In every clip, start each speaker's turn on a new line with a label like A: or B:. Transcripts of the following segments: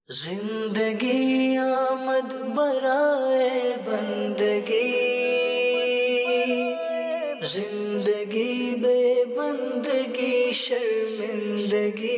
A: زندگی آمد برائے بندگی، زندگی بے بندگی شرمندگی۔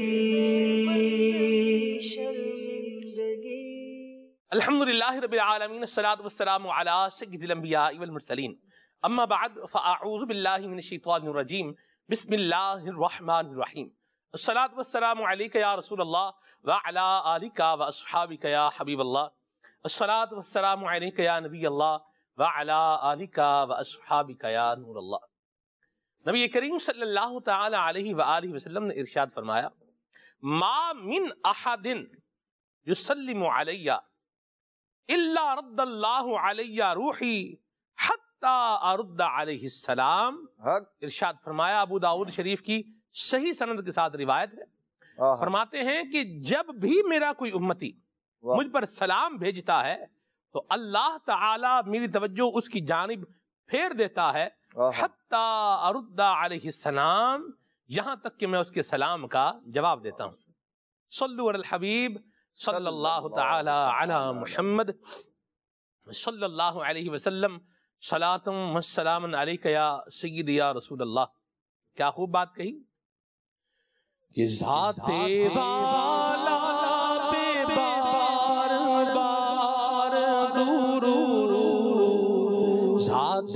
B: الحمدللہ رب العالمین، الصلاۃ والسلام علی سید الانبیاء والمرسلین، اما بعد فاعوذ باللہ من الشیطان الرجیم، بسم اللہ الرحمن الرحیم۔ الصلاۃ والسلام علیک یا رسول اللہ وعلی آلک واصحابک یا حبیب اللہ۔ الصلاۃ والسلام علیک یا نبی اللہ وعلی آلک واصحابک یا نور اللہ۔ نبی کریم صلی اللہ تعالی علیہ وآلہ وسلم نے ارشاد فرمایا، ما من احد یسلم علی الا رد اللہ علی روحی حتی ارد علیہ السلام۔ ارشاد فرمایا، ابو داؤد شریف کی صحیح سند کے ساتھ روایت ہے، فرماتے ہیں کہ جب بھی میرا کوئی امتی مجھ پر سلام بھیجتا ہے تو اللہ تعالی میری توجہ اس کی جانب پھیر دیتا ہے، حتی ارد علیہ السلام، یہاں تک کہ میں اس کے سلام کا جواب دیتا ہوں۔ صلو علی الحبیب صلی اللہ تعالی علی محمد صلی اللہ علیہ وسلم، صلاۃ و سلام علیک یا سیدی یا رسول اللہ۔ کیا خوب بات کہی کہ ذات والا پہ بار بار درود، ذات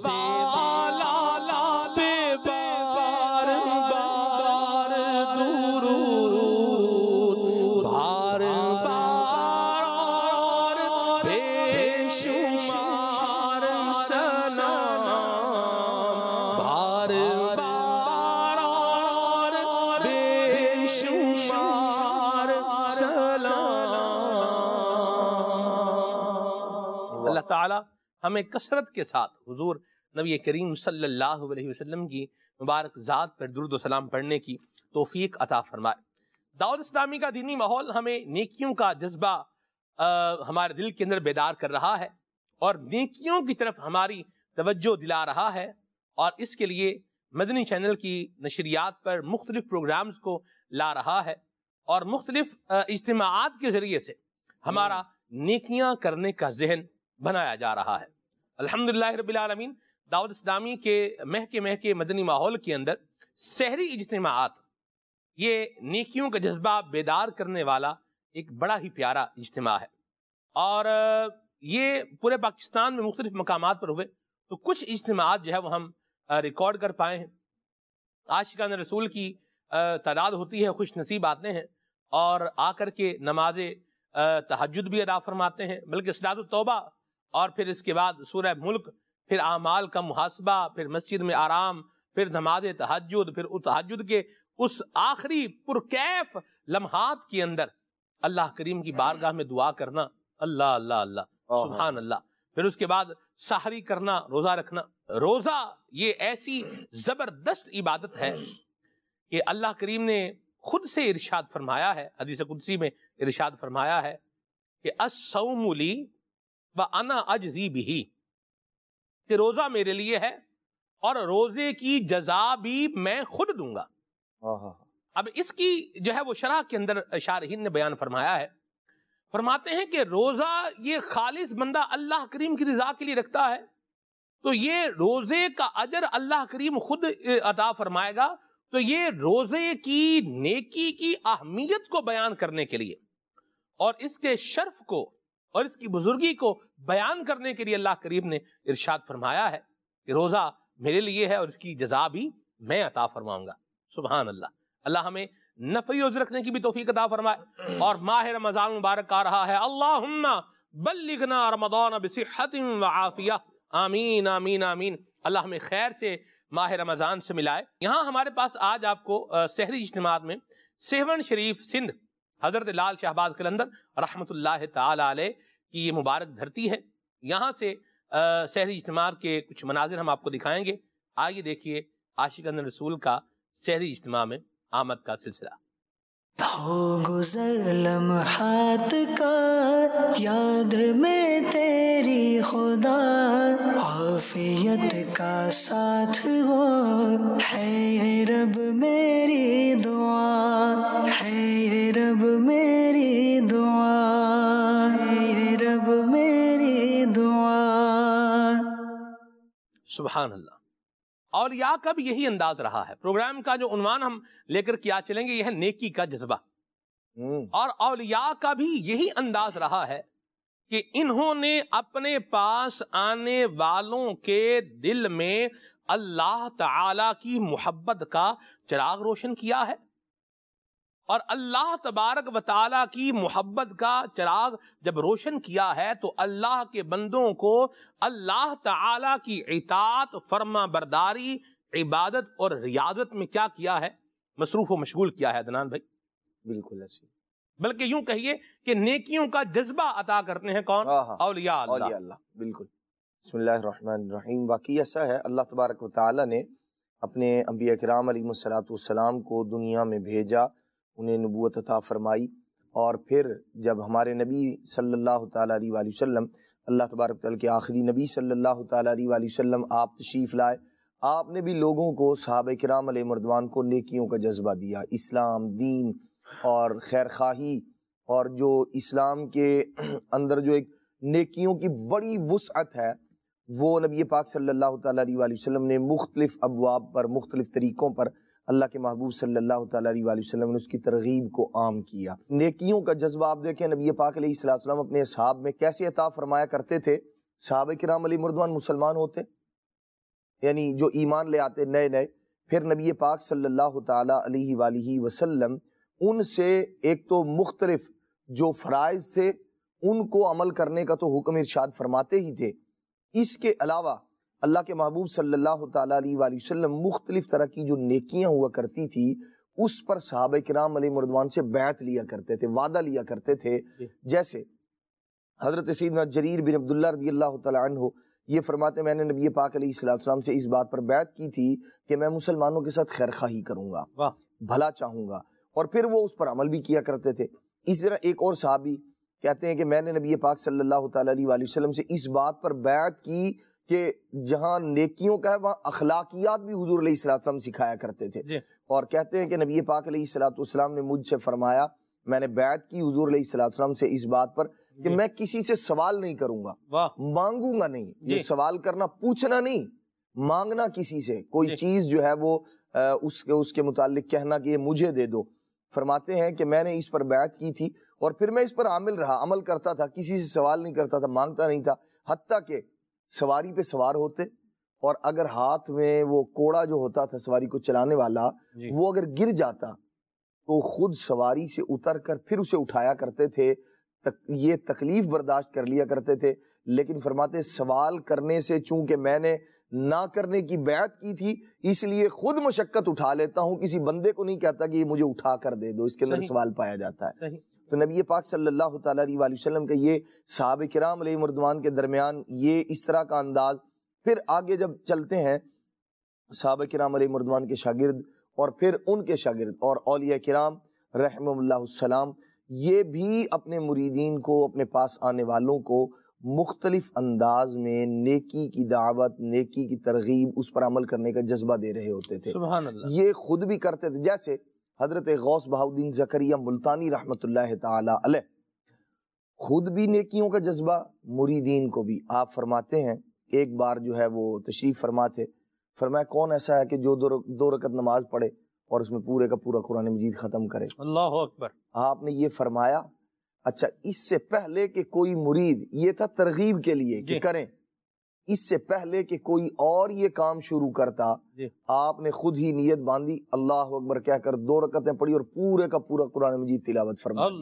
B: والا پہ بار بار درود، بار بار بے شمار سلام، بار اللہ تعالی ہمیں کثرت کے ساتھ حضور نبی کریم صلی اللہ علیہ وسلم کی مبارک ذات پر درود و سلام پڑھنے کی توفیق عطا فرمائے۔ دعوت اسلامی کا دینی ماحول ہمیں نیکیوں کا جذبہ ہمارے دل کے اندر بیدار کر رہا ہے اور نیکیوں کی طرف ہماری توجہ دلا رہا ہے، اور اس کے لیے مدنی چینل کی نشریات پر مختلف پروگرامز کو لا رہا ہے اور مختلف اجتماعات کے ذریعے سے ہمارا نیکیاں کرنے کا ذہن بنایا جا رہا ہے۔ الحمدللہ رب العالمین، دعوت اسلامی کے مہکے مدنی ماحول کے اندر سحری اجتماعات یہ نیکیوں کا جذبہ بیدار کرنے والا ایک بڑا ہی پیارا اجتماع ہے، اور یہ پورے پاکستان میں مختلف مقامات پر ہوئے، تو کچھ اجتماعات جو ہے وہ ہم ریکارڈ کر پائے ہیں۔ عاشقان رسول کی تعداد ہوتی ہے، خوش نصیب آتے ہیں اور آ کر کے نماز تہجد بھی ادا فرماتے ہیں، بلکہ صلاۃ التوبہ، اور پھر اس کے بعد سورہ ملک، پھر اعمال کا محاسبہ، پھر مسجد میں آرام، پھر نماز تہجد، پھر تہجد کے اس آخری پرکیف لمحات کے اندر اللہ کریم کی بارگاہ میں دعا کرنا، اللہ اللہ اللہ سبحان اللہ، پھر اس کے بعد سحری کرنا، روزہ رکھنا۔ روزہ یہ ایسی زبردست عبادت ہے کہ اللہ کریم نے خود سے ارشاد فرمایا ہے، حدیث قدسی میں ارشاد فرمایا ہے کہ الصوم لی وانا اجزی بہ، کہ روزہ میرے لیے ہے اور روزے کی جزا بھی میں خود دوں گا۔ اب اس کی جو ہے وہ شرح کے اندر شارحین نے بیان فرمایا ہے، فرماتے ہیں کہ روزہ یہ خالص بندہ اللہ کریم کی رضا کے لیے رکھتا ہے تو یہ روزے کا اجر اللہ کریم خود عطا فرمائے گا، تو یہ روزے کی نیکی کی اہمیت کو بیان کرنے کے لیے اور اس کے شرف کو اور اس کی بزرگی کو بیان کرنے کے لیے اللہ کریم نے ارشاد فرمایا ہے کہ روزہ میرے لیے ہے اور اس کی جزا بھی میں عطا فرماؤں گا۔ سبحان اللہ۔ اللہ ہمیں نفلی روزے رکھنے کی بھی توفیق عطا فرمائے، اور ماہ رمضان مبارک آ رہا ہے، اللہم بلغنا رمضان بصحت وعافیہ، آمین آمین آمین۔ اللہ ہمیں خیر سے ماہ رمضان سے ملائے۔ یہاں ہمارے پاس آج آپ کو سحری اجتماعات میں سیون شریف سندھ حضرت لال شہباز قلندر رحمۃ اللہ تعالی علیہ کی یہ مبارک دھرتی ہے، یہاں سے سحری اجتماعات کے کچھ مناظر ہم آپ کو دکھائیں گے۔ آئیے دیکھیے عاشقان رسول کا سحری اجتماع میں آمد کا سلسلہ۔
A: ہو گزر لمحات کا یاد میں تیری خدا، عافیت کا ساتھ وہ ہے رب میری دعا، ہے رب میری دعا۔
B: سبحان اللہ. اولیاء کا بھی یہی انداز رہا ہے. پروگرام کا جو عنوان ہم لے کر کیا چلیں گے یہ ہے نیکی کا جذبہ. اور اولیاء کا بھی یہی انداز رہا ہے کہ انہوں نے اپنے پاس آنے والوں کے دل میں اللہ تعالی کی محبت کا چراغ روشن کیا ہے. اور اللہ تبارک و تعالیٰ کی محبت کا چراغ جب روشن کیا ہے تو اللہ کے بندوں کو اللہ تعالیٰ کی اطاعت، فرما برداری، عبادت اور ریاضت میں کیا کیا ہے؟ مصروف و مشغول کیا ہے. عدنان بھائی
C: بالکل ایسے،
B: بلکہ یوں کہیے کہ نیکیوں کا جذبہ عطا کرتے ہیں کون؟ اولیاء اللہ.
C: اولیاء اللہ. بالکل. بسم اللہ الرحمن الرحیم. واقعی ایسا ہے، اللہ تبارک و تعالیٰ نے اپنے انبیاء کرام علیہ الصلوۃ والسلام کو دنیا میں بھیجا، انہیں نبوت عطا فرمائی، اور پھر جب ہمارے نبی صلی اللہ تعالیٰ علیہ وآلہ وسلم، اللہ تبارک و تعالیٰ کے آخری نبی صلی اللہ تعالیٰ علیہ وآلہ وسلم آپ تشریف لائے، آپ نے بھی لوگوں کو، صحابہ کرام علیہ مردوان کو نیکیوں کا جذبہ دیا. اسلام، دین اور خیر خواہی، اور جو اسلام کے اندر جو ایک نیکیوں کی بڑی وسعت ہے، وہ نبی پاک صلی اللہ تعالیٰ علیہ وآلہ وسلم نے مختلف ابواب پر، مختلف طریقوں پر اللہ کے محبوب صلی اللہ تعالیٰ علیہ وآلہ وسلم نے اس کی ترغیب کو عام کیا. نیکیوں کا جذبہ آپ دیکھیں نبی پاک علیہ السلام اپنے اصحاب میں کیسے عطا فرمایا کرتے تھے. صحابہ کرام علیہ مردوان مسلمان ہوتے، یعنی جو ایمان لے آتے نئے نئے، پھر نبی پاک صلی اللہ تعالیٰ علیہ وآلہ وسلم ان سے ایک تو مختلف جو فرائض تھے ان کو عمل کرنے کا تو حکم ارشاد فرماتے ہی تھے. اس کے علاوہ اللہ کے محبوب صلی اللہ تعالیٰ علیہ وآلہ وسلم مختلف طرح کی جو نیکیاں ہوا کرتی تھی اس پر صحابہ کرام علیہ مردوان سے بیعت لیا کرتے تھے، وعدہ لیا کرتے تھے. جیسے حضرت سیدنا جریر بن عبداللہ رضی اللہ تعالیٰ عنہ یہ فرماتے، میں نے نبی پاک علیہ السلام سے اس بات پر بیعت کی تھی کہ میں مسلمانوں کے ساتھ خیر خواہی کروں گا، بھلا چاہوں گا، اور پھر وہ اس پر عمل بھی کیا کرتے تھے. اسی طرح ایک اور صحابی کہتے ہیں کہ میں نے نبی پاک صلی اللہ تعالیٰ علیہ وآلہ وسلم سے اس بات پر بیعت کی کہ جہاں نیکیوں کا ہے وہاں اخلاقیات بھی حضور علیہ السلام سکھایا کرتے تھے. اور کہتے ہیں کہ نبی پاک علیہ السلام نے مجھ سے فرمایا، میں نے بیعت کی حضور علیہ السلام سے اس بات پر کہ میں کسی سے سوال نہیں کروں گا، مانگوں گا نہیں. یہ سوال کرنا، پوچھنا نہیں، مانگنا کسی سے کوئی چیز جو ہے وہ اس کے متعلق کہنا کہ یہ مجھے دے دو. فرماتے ہیں کہ میں نے اس پر بیعت کی تھی اور پھر میں اس پر عامل رہا، عمل کرتا تھا، کسی سے سوال نہیں کرتا تھا، مانگتا نہیں تھا. حتیٰ کہ سواری پہ سوار ہوتے اور اگر ہاتھ میں وہ کوڑا جو ہوتا تھا سواری کو چلانے والا وہ اگر گر جاتا تو خود سواری سے اتر کر پھر اسے اٹھایا کرتے تھے. یہ تکلیف برداشت کر لیا کرتے تھے، لیکن فرماتے سوال کرنے سے چونکہ میں نے نہ کرنے کی بیعت کی تھی اس لیے خود مشقت اٹھا لیتا ہوں، کسی بندے کو نہیں کہتا کہ یہ مجھے اٹھا کر دے دو. اس کے اندر سوال پایا جاتا ہے. تو نبی پاک صلی اللہ تعالیٰ علیہ وآلہ وسلم کا یہ صحابہ کرام علیہ مردوان کے درمیان یہ اس طرح کا انداز. پھر آگے جب چلتے ہیں صحابہ کرام علیہ مردوان کے شاگرد اور پھر ان کے شاگرد اور اولیاء کرام رحمہ اللہ السلام، یہ بھی اپنے مریدین کو، اپنے پاس آنے والوں کو مختلف انداز میں نیکی کی دعوت، نیکی کی ترغیب، اس پر عمل کرنے کا جذبہ دے رہے ہوتے تھے. سبحان اللہ. یہ خود بھی کرتے تھے. جیسے حضرت غوث بہاؤالدین زکریا ملتانی رحمۃ اللہ تعالی علیہ، خود بھی نیکیوں کا جذبہ، مریدین کو بھی. آپ فرماتے ہیں ایک بار جو ہے وہ تشریف فرماتے، فرمایا کون ایسا ہے کہ جو دو رکعت نماز پڑھے اور اس میں پورے کا پورا قرآن مجید ختم کرے؟ اللہ اکبر. آپ نے یہ فرمایا. اچھا، اس سے پہلے کہ کوئی مرید، یہ تھا ترغیب کے لیے کہ کریں، اس سے پہلے کہ کوئی اور یہ کام شروع کرتا آپ نے خود ہی نیت باندھی، اللہ اکبر کہہ کر 2 رکعتیں پڑھی اور پورے کا پورا قرآن مجید تلاوت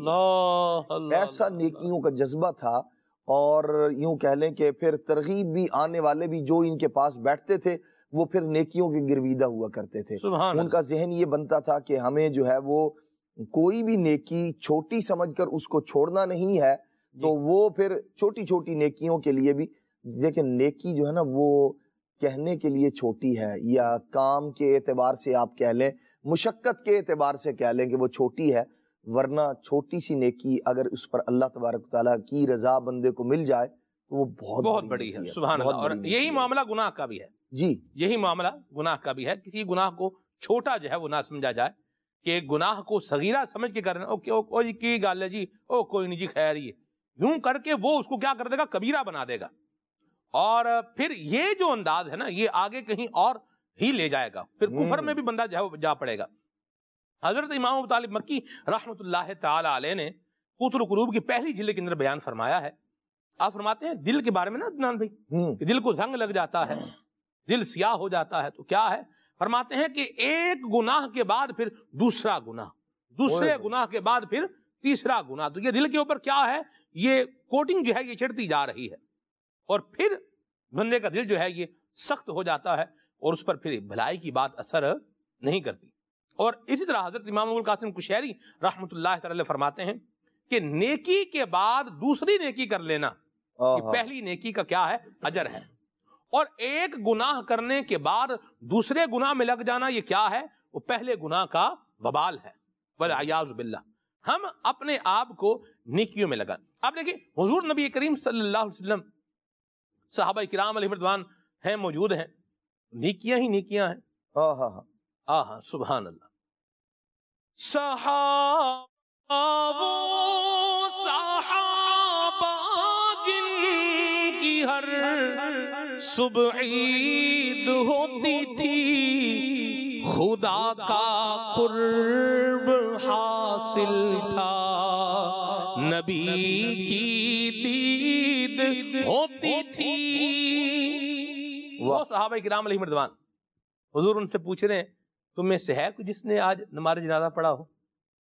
C: فرمائی. ایسا نیکیوں کا جذبہ تھا. اور یوں کہہ لیں کہ پھر ترغیب بھی، آنے والے بھی جو ان کے پاس بیٹھتے تھے وہ پھر نیکیوں کے گرویدہ ہوا کرتے تھے. ان کا ذہن یہ بنتا تھا کہ ہمیں جو ہے وہ کوئی بھی نیکی چھوٹی سمجھ کر اس کو چھوڑنا نہیں ہے. تو وہ پھر چھوٹی چھوٹی نیکیوں کے لیے بھی، دیکھیں نیکی جو ہے نا وہ کہنے کے لیے چھوٹی ہے، یا کام کے اعتبار سے آپ کہہ لیں، مشقت کے اعتبار سے کہہ لیں کہ وہ چھوٹی ہے، ورنہ چھوٹی سی نیکی اگر اس پر اللہ تبارک و تعالیٰ کی رضا بندے کو مل جائے تو وہ بہت بڑی ہے. سبحان اللہ. اور
B: یہی معاملہ گناہ کا بھی ہے. جی، یہی معاملہ گناہ کا بھی ہے. کسی گناہ کو چھوٹا جو ہے وہ نہ سمجھا جائے کہ گناہ کو صغیرہ سمجھ کے کرنا، او جی کی گال ہے جی، او کوئی نہیں جی خیر، یہ یوں کر کے وہ اس کو کیا کر دے گا، کبیرہ بنا دے گا. اور پھر یہ جو انداز ہے نا یہ آگے کہیں اور ہی لے جائے گا، پھر کفر میں بھی بندہ جا پڑے گا۔ حضرت امام ابو طالب مکی رحمۃ اللہ تعالی علیہ نے قوت القلوب کی پہلی جلد کے اندر بیان فرمایا ہے، آپ فرماتے ہیں دل کے بارے میں نا عدنان بھائی، کہ دل کو زنگ لگ جاتا ہے، دل سیاہ ہو جاتا ہے، تو کیا ہے؟ فرماتے ہیں کہ ایک گناہ کے بعد پھر دوسرا گناہ، دوسرے گناہ کے بعد پھر تیسرا گناہ، تو یہ دل کے اوپر کیا ہے؟ یہ کوٹنگ جو ہے یہ چڑھتی جا رہی ہے، اور پھر بندے کا دل جو ہے یہ سخت ہو جاتا ہے، اور اس پر پھر بھلائی کی بات اثر نہیں کرتی۔ اور اسی طرح حضرت امام ابو القاسم کشیری رحمۃ اللہ تعالی فرماتے ہیں کہ نیکی کے بعد دوسری نیکی کر لینا یہ پہلی نیکی کا کیا ہے؟ اجر ہے، اور ایک گناہ کرنے کے بعد دوسرے گناہ میں لگ جانا یہ کیا ہے؟ وہ پہلے گناہ کا وبال ہے، والعیاذ باللہ۔ ہم اپنے آپ کو نیکیوں میں لگائیں۔ آپ دیکھیں حضور نبی کریم صلی اللہ علیہ وسلم، صحابہ کرام علیہ رضوان ہیں، موجود ہیں، نیکیاں ہی نیکیاں ہیں۔ سبحان اللہ۔ صحابہ جن کی ہر صبح عید ہوتی تھی، خدا کا قرب حاصل تھا، نبی کی دید ہوتی تھی۔ وہ صحابہ کرام علیہ رضوان، حضور ان سے پوچھ رہے ہیں تم میں سے ہے کوئی جس نے آج نماز جنازہ پڑھا ہو؟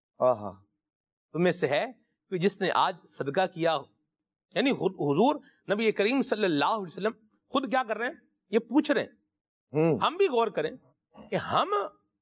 B: تم میں سے ہے کوئی جس نے آج صدقہ کیا ہو؟ یعنی حضور نبی کریم صلی اللہ علیہ وسلم خود کیا کر رہے ہیں؟ یہ پوچھ رہے ہیں۔ ہم بھی غور کریں کہ ہم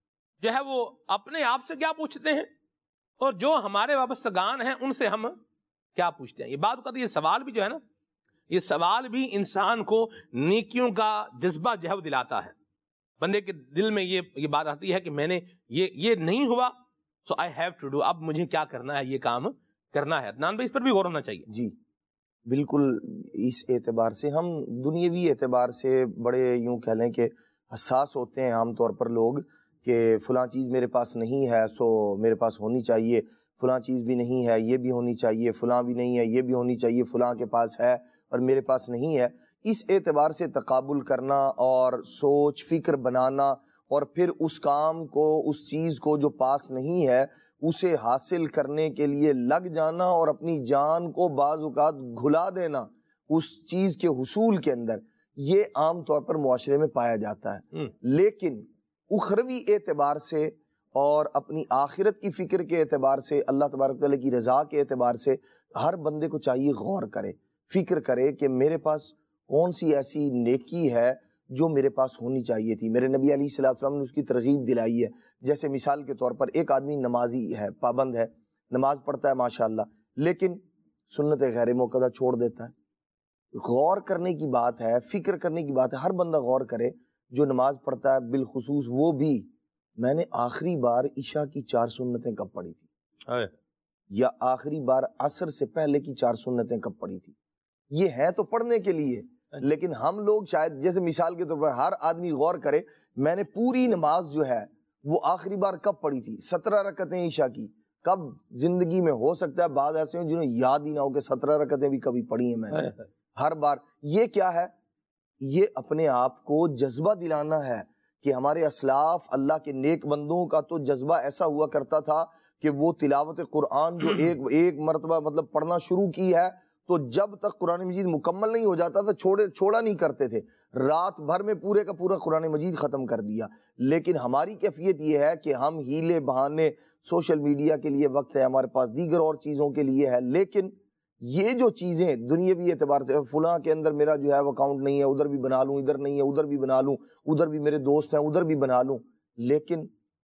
B: جو ہے وہ اپنے آپ سے کیا پوچھتے ہیں، اور جو ہمارے وابستگان ہیں ان سے ہم کیا پوچھتے ہیں۔ یہ بات کا تو یہ سوال بھی جو ہے نا، یہ سوال بھی انسان کو نیکیوں کا جذبہ جو ہے وہ دلاتا ہے۔ بندے کے دل میں یہ بات آتی ہے کہ میں نے یہ نہیں ہوا، so I have to do, اب مجھے کیا کرنا ہے، یہ کام کرنا ہے۔ عدنان بھائی اس پر بھی غور ہونا چاہیے۔
C: جی بالکل، اس اعتبار سے ہم دنیاوی اعتبار سے بڑے یوں کہہ لیں کہ حساس ہوتے ہیں عام طور پر لوگ، کہ فلاں چیز میرے پاس نہیں ہے سو میرے پاس ہونی چاہیے، فلاں چیز بھی نہیں ہے یہ بھی ہونی چاہیے، فلاں بھی نہیں ہے یہ بھی ہونی چاہیے، فلاں کے پاس ہے اور میرے پاس نہیں ہے۔ اس اعتبار سے تقابل کرنا اور سوچ فکر بنانا، اور پھر اس کام کو، اس چیز کو جو پاس نہیں ہے اسے حاصل کرنے کے لیے لگ جانا، اور اپنی جان کو بعض اوقات گھلا دینا اس چیز کے حصول کے اندر، یہ عام طور پر معاشرے میں پایا جاتا ہے۔ لیکن اخروی اعتبار سے اور اپنی آخرت کی فکر کے اعتبار سے، اللہ تبارک و تعالیٰ کی رضا کے اعتبار سے ہر بندے کو چاہیے غور کرے، فکر کرے کہ میرے پاس کون سی ایسی نیکی ہے جو میرے پاس ہونی چاہیے تھی۔ میرے نبی علیہ الصلوۃ والسلام نے اس کی ترغیب دلائی ہے۔ جیسے مثال کے طور پر ایک آدمی نمازی ہے، پابند ہے، نماز پڑھتا ہے ماشاءاللہ، لیکن سنت غیر موقعہ چھوڑ دیتا ہے۔ غور کرنے کی بات ہے، فکر کرنے کی بات ہے، ہر بندہ غور کرے جو نماز پڑھتا ہے، بالخصوص وہ بھی میں نے آخری بار عشاء کی 4 سنتیں کب پڑھی تھی، یا آخری بار عصر سے پہلے کی 4 سنتیں کب پڑھی تھی۔ یہ ہے تو پڑھنے کے لیے، لیکن ہم لوگ شاید، جیسے مثال کے طور پر ہر آدمی غور کرے میں نے پوری نماز جو ہے وہ آخری بار کب پڑھی تھی، 17 رکعتیں عشاء کی کب زندگی میں، ہو سکتا ہے بعض ایسے ہیں جنہیں یاد ہی نہ ہو کہ 17 رکعتیں بھی کبھی پڑھی ہیں میں نے ہر بار۔ یہ کیا ہے؟ یہ اپنے آپ کو جذبہ دلانا ہے کہ ہمارے اسلاف، اللہ کے نیک بندوں کا تو جذبہ ایسا ہوا کرتا تھا کہ وہ تلاوت قرآن جو ایک مرتبہ مطلب پڑھنا شروع کی ہے تو جب تک قرآن مجید مکمل نہیں ہو جاتا تھا چھوڑا نہیں کرتے تھے، رات بھر میں پورے کا پورا قرآن مجید ختم کر دیا۔ لیکن ہماری کیفیت یہ ہے کہ ہم ہیلے بہانے، سوشل میڈیا کے لیے وقت ہے ہمارے پاس، دیگر اور چیزوں کے لیے ہے، لیکن یہ جو چیزیں دنیاوی اعتبار سے، فلاں کے اندر میرا جو ہے وہ اکاؤنٹ نہیں ہے، ادھر بھی بنا لوں، ادھر نہیں ہے ادھر بھی بنا لوں، ادھر بھی میرے دوست ہیں ادھر بھی بنا لوں، لیکن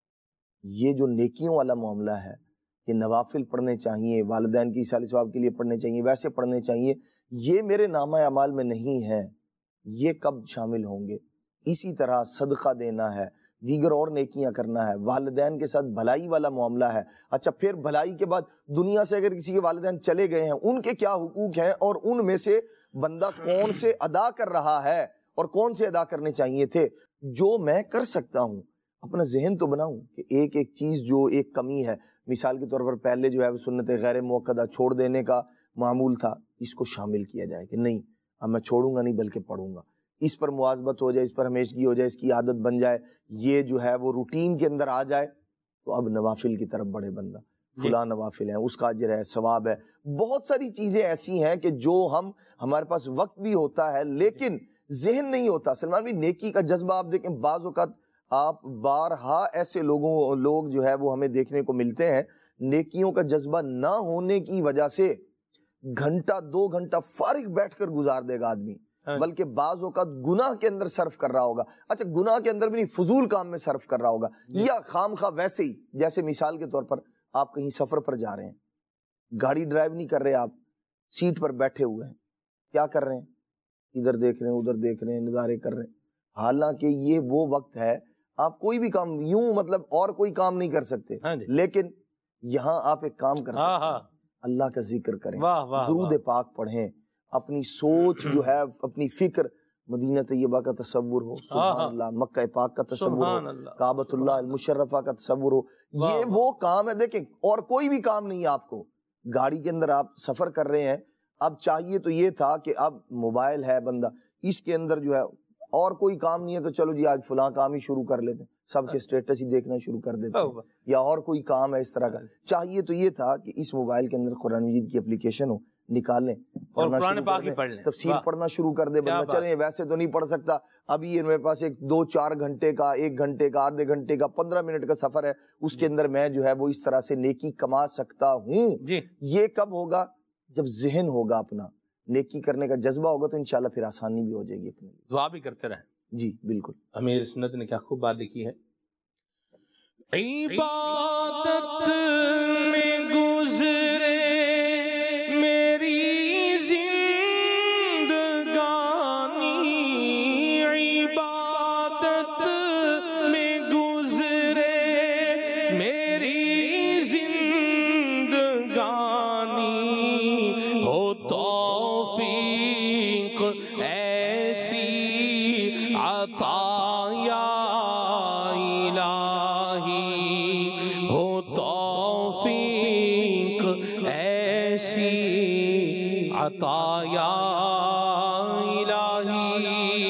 C: یہ جو نیکیوں والا معاملہ ہے کہ نوافل پڑھنے چاہیے، والدین کی ایصال ثواب کے لیے پڑھنے چاہیے، ویسے پڑھنے چاہیے، یہ میرے نامہ اعمال میں نہیں ہے، یہ کب شامل ہوں گے؟ اسی طرح صدقہ دینا ہے، دیگر اور نیکیاں کرنا ہے، والدین کے ساتھ بھلائی والا معاملہ ہے۔ اچھا، پھر بھلائی کے بعد دنیا سے اگر کسی کے والدین چلے گئے ہیں، ان کے کیا حقوق ہیں، اور ان میں سے بندہ کون سے ادا کر رہا ہے اور کون سے ادا کرنے چاہیے تھے۔ جو میں کر سکتا ہوں اپنا ذہن تو بناؤں کہ ایک ایک چیز جو ایک کمی ہے، مثال کے طور پر پہلے جو ہے وہ سنت غیر موقعہ چھوڑ دینے کا معمول تھا، اس کو شامل کیا جائے کہ نہیں، اب میں چھوڑوں گا نہیں بلکہ پڑھوں گا، اس پر مواظبت ہو جائے، اس پر ہمیشگی ہو جائے، اس کی عادت بن جائے، یہ جو ہے وہ روٹین کے اندر آ جائے، تو اب نوافل کی طرف بڑھے بندہ، فلاں نوافل ہیں، اس کا اجر ہے، ثواب ہے، بہت ساری چیزیں ایسی ہیں کہ جو ہمارے پاس وقت بھی ہوتا ہے لیکن ذہن نہیں ہوتا۔ سلمان بھی نیکی کا جذبہ آپ دیکھیں، بعض اوقات آپ بارہا ایسے لوگ جو ہے وہ ہمیں دیکھنے کو ملتے ہیں، نیکیوں کا جذبہ نہ ہونے کی وجہ سے گھنٹہ 2 گھنٹہ فارغ بیٹھ کر گزار دے گا آدمی، بلکہ بعض اوقات گناہ کے اندر صرف کر رہا ہوگا، اچھا گناہ کے اندر بھی نہیں، فضول کام میں صرف کر رہا ہوگا، یا خام خواہ ویسے ہی، جیسے مثال کے طور پر آپ کہیں سفر پر جا رہے ہیں، گاڑی ڈرائیو نہیں کر رہے، آپ سیٹ پر بیٹھے ہوئے ہیں، کیا کر رہے ہیں؟ ادھر دیکھ رہے ہیں، ادھر دیکھ رہے ہیں، نظارے کر رہے ہیں، حالانکہ یہ وہ وقت ہے آپ کوئی بھی کام یوں مطلب اور کوئی کام نہیں کر سکتے، لیکن یہاں آپ ایک کام کر سکتے ہیں، اللہ کا ذکر کریں، درود پاک پڑھیں، اپنی سوچ جو ہے، اپنی فکر مدینہ طیبہ کا تصور ہو، سبحان اللہ، مکہ پاک کا تصور ہو، کعبۃ اللہ المشرفہ کا تصور ہو، یہ وہ کام ہے۔ دیکھیں اور کوئی بھی کام نہیں ہے، آپ کو گاڑی کے اندر آپ سفر کر رہے ہیں، اب چاہیے تو یہ تھا کہ اب موبائل ہے بندہ، اس کے اندر جو ہے اور کوئی کام نہیں ہے تو چلو جی آج فلاں کام ہی شروع کر لیتے ہیں، سب کے اسٹیٹس ہی دیکھنا شروع کر دیتے ہیں، یا اور کوئی کام ہے اس طرح کا۔ چاہیے تو یہ تھا کہ اس موبائل کے اندر قرآن مجید کی اپلیکیشن ہو، نکالیں اور قرآن پاک ہی پڑھ لیں، تفسیر پڑھنا شروع کر دے بندہ۔ چلیں ویسے تو نہیں پڑھ سکتا، ابھی یہ میرے پاس ایک 2-4 گھنٹے کا، 1 گھنٹے کا، آدھے گھنٹے کا، 15 منٹ کا سفر ہے، اس کے اندر میں جو ہے وہ اس طرح سے نیکی کما سکتا ہوں۔ یہ کب ہوگا؟ جب ذہن ہوگا اپنا، نیکی کرنے کا جذبہ ہوگا، تو انشاءاللہ پھر آسانی بھی ہو جائے گی اپنے لیے۔
B: دعا بھی کرتے رہیں۔
C: جی بالکل،
B: امیر سنت نے کیا خوب بات لکھی ہے، عبادت میں گزرے میری زندگانی، عبادت میں گزرے میری زندگانی، ہو توفیق ایسی عطا یا الہی، ہو توفیق ایسی عطا یا الہی۔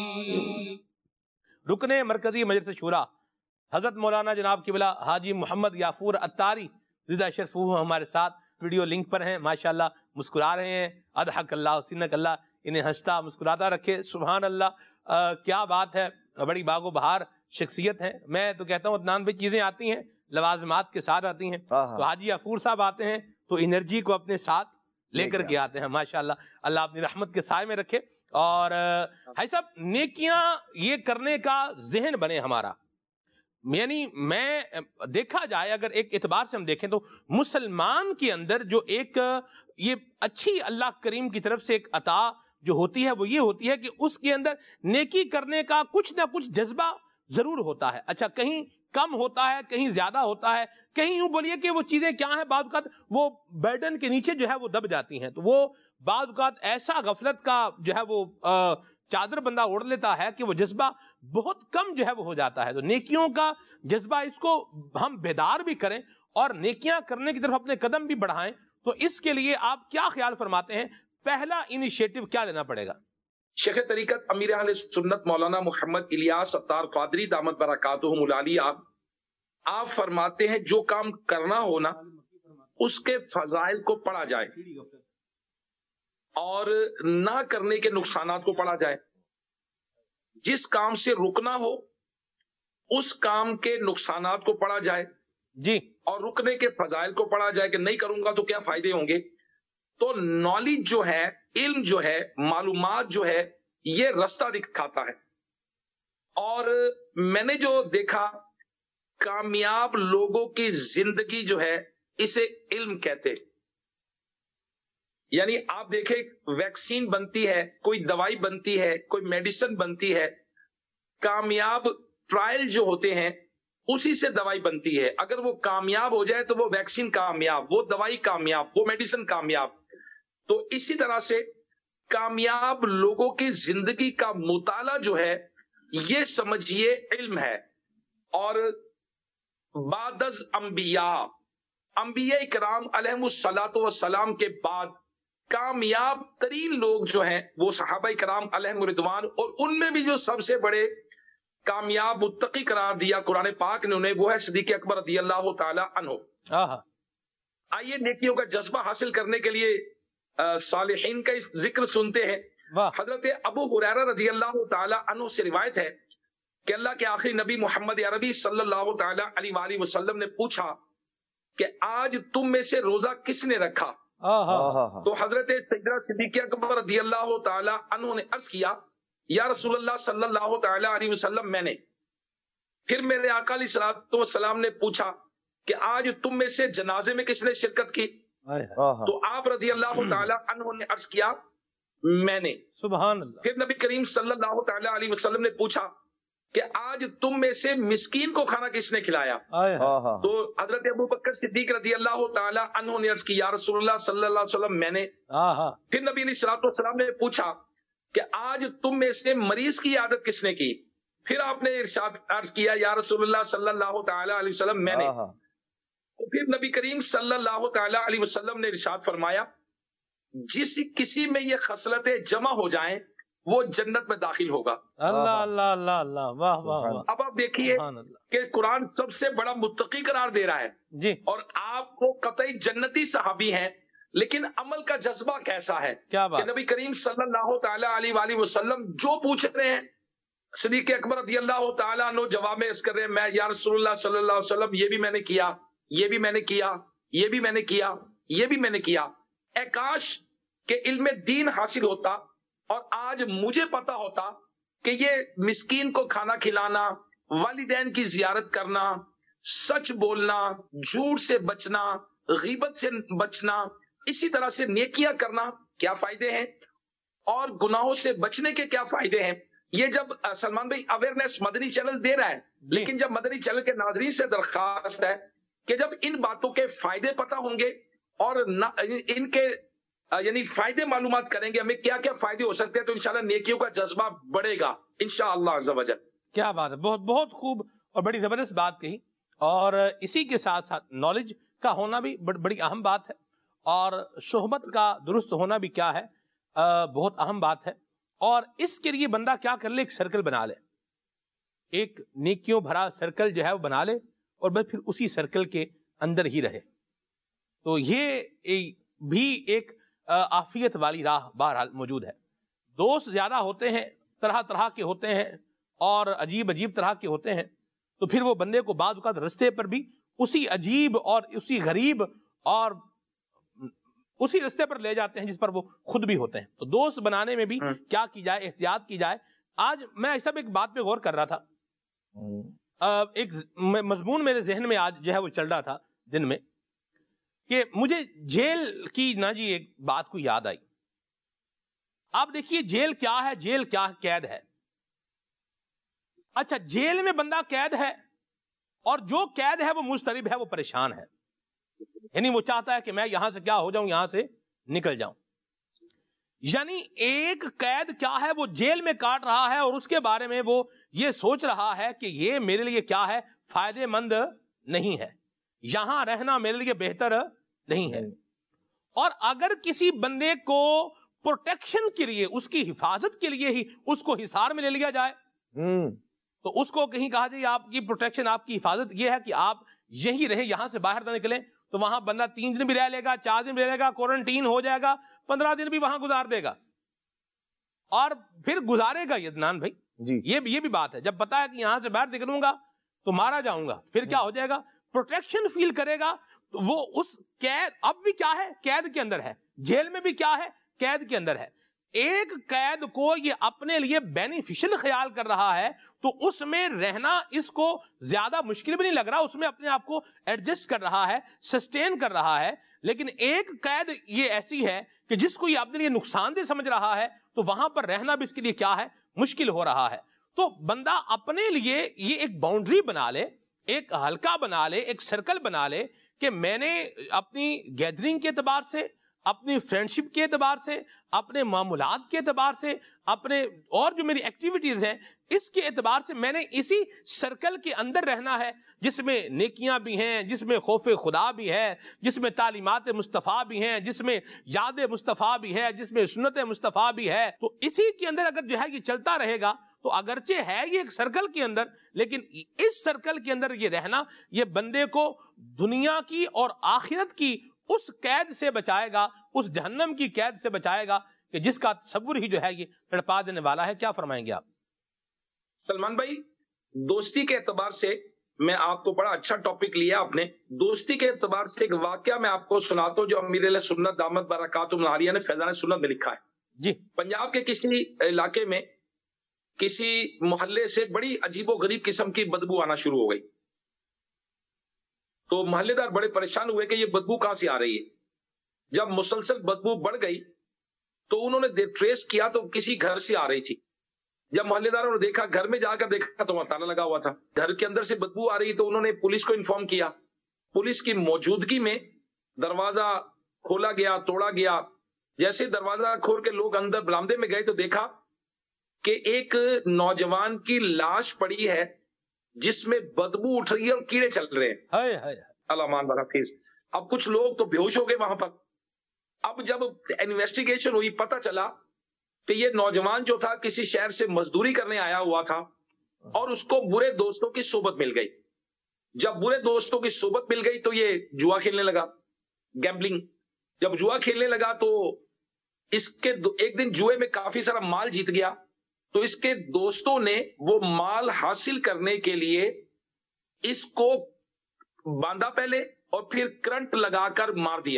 B: رکن مرکزی مجلس شورا حضرت مولانا جناب قبلہ حاجی محمد یافور اتاری رضا شرف ہمارے ساتھ ویڈیو لنک پر ہیں، ماشاءاللہ مسکرا رہے ہیں، اضحک اللہ سنک اللہ، انہیں ہنستا مسکراتا رکھے، سبحان اللہ، کیا بات ہے، بڑی باغ و بہار شخصیت ہے۔ میں تو کہتا ہوں عدنان بھائی چیزیں آتی ہیں لوازمات کے ساتھ آتی ہیں، تو حاجی یافور صاحب آتے ہیں تو انرجی کو اپنے ساتھ لے کر کے آتے ہیں، ماشاءاللہ، اللہ اپنی رحمت کے سائے میں رکھے۔ اور بھائی صاحب نیکیاں یہ کرنے کا ذہن بنے ہمارا، یعنی میں دیکھا جائے اگر ایک اعتبار سے ہم دیکھیں تو مسلمان کے اندر جو ایک یہ اچھی اللہ کریم کی طرف سے ایک عطا جو ہوتی ہے وہ یہ ہوتی ہے کہ اس کے اندر نیکی کرنے کا کچھ نہ کچھ جذبہ ضرور ہوتا ہے۔ اچھا کہیں کم ہوتا ہے، کہیں زیادہ ہوتا ہے، کہیں یوں بولیے کہ وہ چیزیں کیا ہیں، بعض اوقات وہ برڈن کے نیچے جو ہے وہ دب جاتی ہیں، تو وہ بعض اوقات ایسا غفلت کا جو ہے وہ چادر بندہ اوڑھ لیتا ہے کہ وہ جذبہ بہت کم جو ہے وہ ہو جاتا ہے۔ تو نیکیوں کا جذبہ اس کو ہم بیدار بھی کریں اور نیکیاں کرنے کی طرف اپنے قدم بھی بڑھائیں، تو اس کے لیے آپ کیا خیال فرماتے ہیں، پہلا انیشیٹو کیا لینا پڑے گا؟
D: شیخ طریقت امیر اہل سنت مولانا محمد الیاس اتار قادری دامت برکاتہم العالی آپ فرماتے ہیں جو کام کرنا ہونا اس کے فضائل کو پڑھا جائے اور نہ کرنے کے نقصانات کو پڑھا جائے، جس کام سے رکنا ہو اس کام کے نقصانات کو پڑھا جائے
B: جی، اور
D: رکنے کے فضائل کو پڑھا جائے کہ نہیں کروں گا تو کیا فائدے ہوں گے۔ تو نالج جو ہے، علم جو ہے، معلومات جو ہے، یہ رستہ دکھاتا ہے۔ اور میں نے جو دیکھا کامیاب لوگوں کی زندگی جو ہے اسے علم کہتے، یعنی آپ دیکھیں ویکسین بنتی ہے، کوئی دوائی بنتی ہے، کوئی میڈیسن بنتی ہے، کامیاب ٹرائل جو ہوتے ہیں اسی سے دوائی بنتی ہے، اگر وہ کامیاب ہو جائے تو وہ ویکسین کامیاب، وہ دوائی کامیاب، وہ میڈیسن کامیاب۔ تو اسی طرح سے کامیاب لوگوں کی زندگی کا مطالعہ جو ہے یہ سمجھیے علم ہے۔ اور بعد از انبیاء، انبیاء کرام علیہم الصلاۃ والسلام کے بعد کامیاب ترین لوگ جو ہیں وہ صحابہ کرام علیہم رضوان، اور ان میں بھی جو سب سے بڑے کامیاب متقی قرار دیا قرآن پاک نے انہیں، وہ ہے صدیق اکبر رضی اللہ تعالی عنہ۔ آئیے نیکیوں کا جذبہ حاصل کرنے کے لیے صالحین کا اس ذکر سنتے ہیں۔ حضرت ابو ہریرہ رضی اللہ تعالی عنہ سے روایت ہے کہ اللہ کے آخری نبی محمد عربی صلی اللہ تعالی علیہ وآلہ وسلم نے پوچھا کہ آج تم میں سے روزہ کس نے رکھا؟ تو حضرت سیدنا صدیق اکبر رضی اللہ تعالی عنہ نے عرض کیا یا رسول اللہ صلی اللہ تعالی علیہ وسلم میں نے۔ پھر میرے آقا علیہ الصلوۃ والسلام نے پوچھا کہ آج تم میں سے جنازے میں کس نے شرکت کی؟ تو آپ رضی اللہ تعالی عنہ نے عرض کیا میں نے۔
B: سبحان اللہ۔
D: پھر نبی کریم صلی اللہ تعالی علیہ وسلم نے پوچھا کہ آج تم میں سے مسکین کو کھانا کس نے کھلایا؟ تو حضرت ابو بکر صدیق رضی اللہ تعالی عنہ نے عرض کی یا رسول اللہ صلی اللہ علیہ وسلم میں نے۔ پھر نبی علیہ الصلوۃ والسلام نے پوچھا کہ آج تم میں سے مریض کی عادت کس نے کی؟ پھر آپ نے ارشاد عرض کیا یا رسول اللہ صلی اللہ تعالی علیہ وسلم میں نے۔ تو پھر نبی کریم صلی اللہ تعالی علیہ وسلم نے ارشاد فرمایا جس کسی میں یہ خصلتیں جمع ہو جائیں وہ جنت میں داخل ہوگا۔
B: اللہ اللہ اللہ اللہ، واہ واہ واہ۔
D: اب آپ دیکھیے کہ قرآن سب سے بڑا متقی قرار دے رہا ہے
B: جی،
D: اور آپ کو قطعی جنتی صحابی ہیں، لیکن عمل کا جذبہ کیسا ہے؟
B: کیا بات؟
D: کہ نبی کریم صلی اللہ تعالی علیہ وآلہ وسلم جو پوچھ رہے ہیں، صدیق اکبر رضی اللہ تعالی عنہ جواب میں اس کر رہے ہیں میں یا رسول اللہ صلی اللہ علیہ وسلم یہ بھی میں نے کیا، یہ بھی میں نے کیا، یہ بھی میں نے کیا، یہ بھی میں نے کیا۔ اے کاش کہ علم دین حاصل ہوتا اور آج مجھے پتا ہوتا کہ یہ مسکین کو کھانا کھلانا، والدین کی زیارت کرنا، سچ بولنا، جھوٹ سے بچنا، غیبت سے بچنا، اسی طرح سے نیکیاں کرنا کیا فائدے ہیں اور گناہوں سے بچنے کے کیا فائدے ہیں۔ یہ جب سلمان بھائی اویئرنیس مدنی چینل دے رہا ہے، لیکن جب مدنی چینل کے ناظرین سے درخواست ہے کہ جب ان باتوں کے فائدے پتا ہوں گے اور ان کے یعنی فائدے معلومات کریں گے ہمیں کیا کیا فائدے ہو سکتے ہیں، تو انشاءاللہ نیکیوں کا جذبہ بڑھے گا انشاءاللہ عز و جل۔
B: کیا بات ہے، بہت بہت خوب اور بڑی زبردست بات کہی، اور اسی کے ساتھ ساتھ نالج کا ہونا بھی بڑی اہم بات ہے، اور صحبت کا درست ہونا بھی کیا ہے بہت اہم بات ہے۔ اور اس کے لیے بندہ کیا کر لے، ایک سرکل بنا لے، ایک نیکیوں بھرا سرکل جو ہے وہ بنا لے، اور بس پھر اسی سرکل کے اندر ہی رہے۔ تو یہ بھی ایک عافیت والی راہ بہرحال موجود ہے۔ دوست زیادہ ہوتے ہیں، طرح طرح کے ہوتے ہیں اور عجیب عجیب طرح کے ہوتے ہیں، تو پھر وہ بندے کو بعض اوقات رستے پر بھی اسی عجیب اور اسی غریب اور اسی رستے پر لے جاتے ہیں جس پر وہ خود بھی ہوتے ہیں۔ تو دوست بنانے میں بھی کیا کی جائے، احتیاط کی جائے۔ آج میں ایک بات پہ غور کر رہا تھا، ایک مضمون میرے ذہن میں آج جو ہے وہ چل رہا تھا دن میں، کہ مجھے جیل کی ایک بات کو یاد آئی۔ آپ دیکھیے جیل کیا ہے، جیل کیا قید ہے۔ اچھا، جیل میں بندہ قید ہے اور جو قید ہے وہ مضطرب ہے، وہ پریشان ہے، یعنی وہ چاہتا ہے کہ میں یہاں سے کیا ہو جاؤں، یہاں سے نکل جاؤں۔ یعنی ایک قید کیا ہے، وہ جیل میں کاٹ رہا ہے اور اس کے بارے میں وہ یہ سوچ رہا ہے کہ یہ میرے لیے کیا ہے، فائدے مند نہیں ہے، یہاں رہنا میرے لیے بہتر نہیں ہے۔ اور اگر کسی بندے کو پروٹیکشن کے لیے، اس کی حفاظت کے لیے ہی اس کو حصار میں لے لیا جائے، تو اس کو کہیں کہا جائے آپ کی پروٹیکشن، آپ کی حفاظت یہ ہے کہ آپ یہی رہیں، یہاں سے باہر نہ نکلیں، تو وہاں بندہ 3 دن بھی رہ لے گا، 4 دن بھی رہ لے گا، کوارنٹین ہو جائے گا، 15 دن بھی وہاں گزار دے گا، اور پھر گزارے گا یدنان بھائی جی۔ یہ بھی بات ہے، جب پتا ہے کہ یہاں سے باہر نکلوں گا تو مارا جاؤں گا، پھر کیا ہو جائے گا، پروٹیکشن فیل کرے گا، تو وہ اس قید، اب بھی کیا ہے، قید کے اندر ہے، جیل میں بھی کیا ہے، قید کے اندر ہے۔ ایک قید کو یہ اپنے لیے بینیفیشل خیال کر رہا ہے تو اس میں رہنا اس کو زیادہ مشکل بھی نہیں لگ رہا، اس میں اپنے آپ کو ایڈجسٹ کر رہا ہے، سسٹین کر رہا ہے۔ لیکن ایک قید یہ ایسی ہے کہ جس کو یہ اپنے لیے نقصان دہ سمجھ رہا ہے، تو وہاں پر رہنا بھی اس کے لیے کیا ہے، مشکل ہو رہا ہے۔ تو بندہ اپنے لیے یہ ایک باؤنڈری بنا لے، ایک حلقہ بنا لے، ایک سرکل بنا لے کہ میں نے اپنی گیدرنگ کے اعتبار سے، اپنی فرینڈشپ کے اعتبار سے، اپنے معاملات کے اعتبار سے، اپنے اور جو میری ایکٹیویٹیز ہیں اس کے اعتبار سے میں نے اسی سرکل کے اندر رہنا ہے جس میں نیکیاں بھی ہیں، جس میں خوف خدا بھی ہے، جس میں تعلیمات مصطفیٰ بھی ہیں، جس میں یاد مصطفیٰ بھی ہے، جس میں سنت مصطفیٰ بھی ہے. تو اسی کے اندر اگر جو ہے یہ چلتا رہے گا تو اگرچہ ہے یہ ایک سرکل کے اندر، لیکن اس سرکل کے اندر یہ رہنا یہ بندے کو دنیا کی اور آخرت کی اس قید سے بچائے گا، اس جہنم کی قید سے بچائے گا کہ جس کا تصور ہی جو ہے یہ تڑپا دینے والا ہے. کیا فرمائیں گے آپ؟
D: سلمان بھائی، دوستی کے اعتبار سے میں آپ کو بڑا اچھا ٹاپک لیا آپ نے. دوستی کے اعتبار سے ایک واقعہ میں آپ کو سناتا ہوں جو امیر علیہ سنت دامت برکاتہم العالیہ نے فیضان سنت میں لکھا ہے.
B: جی.
D: پنجاب کے کسی علاقے میں کسی محلے سے بڑی عجیب و غریب قسم کی بدبو آنا شروع ہو گئی. تو محلے دار بڑے پریشان ہوئے کہ یہ بدبو کہاں سے آ رہی ہے. جب مسلسل بدبو بڑھ گئی تو انہوں نے ٹریس کیا تو کسی گھر سے آ رہی تھی. جب محلے داروں نے دیکھا، گھر میں جا کر دیکھا تو وہاں تالا لگا ہوا تھا. گھر کے اندر سے بدبو آ رہی تو انہوں نے پولیس کو انفارم کیا. پولیس کی موجودگی میں دروازہ کھولا گیا، توڑا گیا. جیسے دروازہ کھول کے لوگ اندر برآمدے میں گئے تو دیکھا کہ ایک نوجوان کی لاش پڑی ہے جس میں بدبو اٹھ رہی ہے اور کیڑے چل رہے ہیں. اللہ مان برحفیظ. اب کچھ لوگ تو بے ہوش ہو گئے وہاں پر. اب جب انویسٹیگیشن ہوئی پتہ چلا کہ یہ نوجوان جو تھا کسی شہر سے مزدوری کرنے آیا ہوا تھا اور اس کو برے دوستوں کی صحبت مل گئی. جب برے دوستوں کی صحبت مل گئی تو یہ جوا کھیلنے لگا، گیمبلنگ. جب جوا کھیلنے لگا تو اس کے ایک دن جوئے میں کافی سارا مال جیت گیا. تو اس کے دوستوں نے وہ مال حاصل کرنے کے لیے اس کو باندھا پہلے اور پھر کرنٹ لگا کر مار دیا.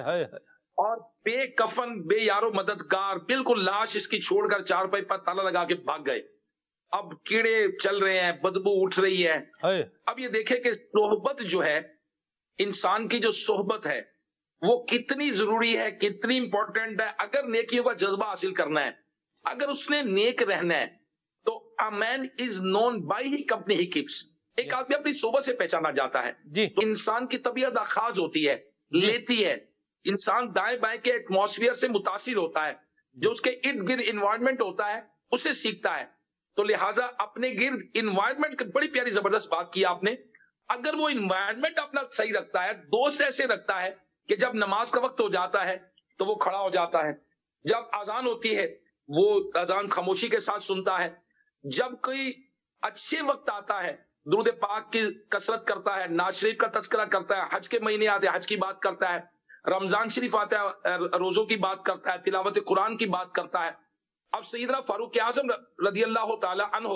D: اور بے کفن، بے یارو مددگار، بالکل لاش اس کی چھوڑ کر چارپائی پر تالا لگا کے بھاگ گئے. اب کیڑے چل رہے ہیں، بدبو اٹھ رہی ہے. اب یہ دیکھیں کہ صحبت جو ہے، انسان کی جو صحبت ہے وہ کتنی ضروری ہے، کتنی امپورٹنٹ ہے. اگر نیکیوں کا جذبہ حاصل کرنا ہے، اگر اس نے نیک رہنا ہے تو a man is known by his company he keeps. ایک آدمی اپنی صحبت سے پہچانا جاتا ہے. تو انسان کی طبیعت اخاذ ہوتی ہے، لیتی ہے. انسان دائیں بائیں کے ایٹماسفیئر سے متاثر ہوتا ہے، جو اس کے ارد گرد انوائرمنٹ ہوتا ہے اس سے سیکھتا ہے. تو لہٰذا اپنے گرد انوائرمنٹ، بڑی پیاری زبردست بات کی آپ نے. اگر وہ انوائرمنٹ اپنا صحیح رکھتا ہے، دوست ایسے رکھتا ہے کہ جب نماز کا وقت ہو جاتا ہے تو وہ کھڑا ہو جاتا ہے. جب اذان ہوتی ہے وہ اذان خاموشی کے ساتھ سنتا ہے. جب کوئی اچھے وقت آتا ہے درود پاک کی کثرت کرتا ہے، ناز شریف کا تذکرہ کرتا ہے، حج کے مہینے آتے ہیں حج کی بات کرتا ہے، رمضان شریف آتا ہے روزوں کی بات کرتا ہے، تلاوت قرآن کی بات کرتا ہے. اب سیدنا فاروق اعظم رضی اللہ تعالی عنہ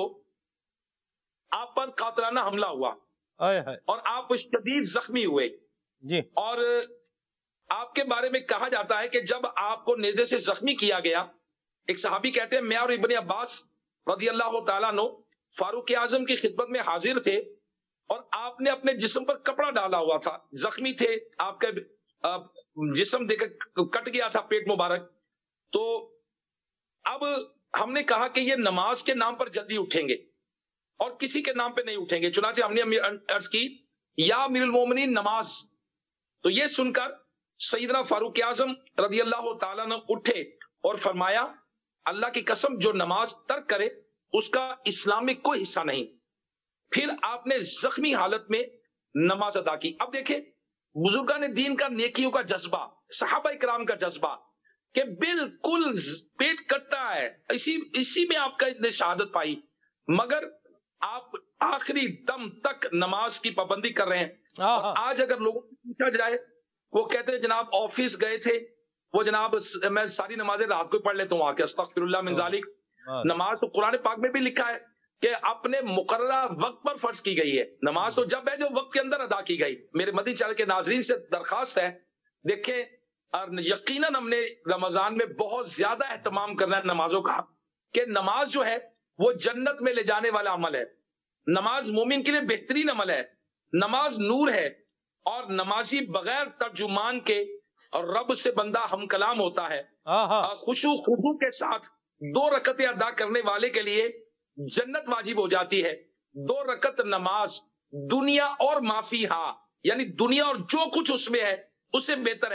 D: آپ پر قاتلانہ حملہ ہوا اور آپ شدید زخمی ہوئے. اور آپ کے بارے میں کہا جاتا ہے کہ جب آپ کو نیزے سے زخمی کیا گیا، ایک صحابی کہتے ہیں میں اور ابن عباس رضی اللہ تعالیٰ عنہ فاروق اعظم کی خدمت میں حاضر تھے اور آپ نے اپنے جسم پر کپڑا ڈالا ہوا تھا، زخمی تھے، آپ کا جسم دیکھ کٹ گیا تھا، پیٹ مبارک. تو اب ہم نے کہا کہ یہ نماز کے نام پر جلدی اٹھیں گے اور کسی کے نام پہ نہیں اٹھیں گے. چنانچہ ہم نے عرض کی یا امیر المومنین نماز. تو یہ سن کر سیدنا فاروق اعظم رضی اللہ تعالیٰ نے اٹھے اور فرمایا اللہ کی قسم جو نماز ترک کرے اس کا اسلام میں کوئی حصہ نہیں. پھر آپ نے زخمی حالت میں نماز ادا کی. اب دیکھیں بزرگان دین کا نیکیوں کا جذبہ، صحابہ اکرام کا جذبہ کہ بالکل پیٹ کٹتا ہے، اسی میں آپ کا اتنے شہادت پائی، مگر آپ آخری دم تک نماز کی پابندی کر رہے ہیں. آج اگر لوگوں کو پوچھا جائے وہ کہتے ہیں جناب آفس گئے تھے، وہ جناب میں ساری نمازیں رات کو پڑھ لیتا ہوں آ کے، استغفر اللہ من ذالک. نماز تو قرآن پاک میں بھی لکھا ہے کہ اپنے مقررہ وقت پر فرض کی گئی ہے. نماز تو جب ہے جو وقت کے اندر ادا کی گئی. میرے مدنی چینل کے ناظرین سے درخواست ہے، دیکھیں یقیناً ہم نے رمضان میں بہت زیادہ اہتمام کرنا ہے نمازوں کا، کہ نماز جو ہے وہ جنت میں لے جانے والا عمل ہے. نماز مومن کے لیے بہترین عمل ہے. نماز نور ہے اور نمازی بغیر ترجمان کے اور رب سے بندہ ہم کلام ہوتا ہے. خشوع خضوع کے ساتھ 2 رکعتیں ادا کرنے والے کے لیے جنت واجب ہو جاتی ہے. 2 رکعت نماز دنیا اور معافی ہاں، یعنی دنیا اور جو کچھ اس میں ہے اس سے بہتر ہے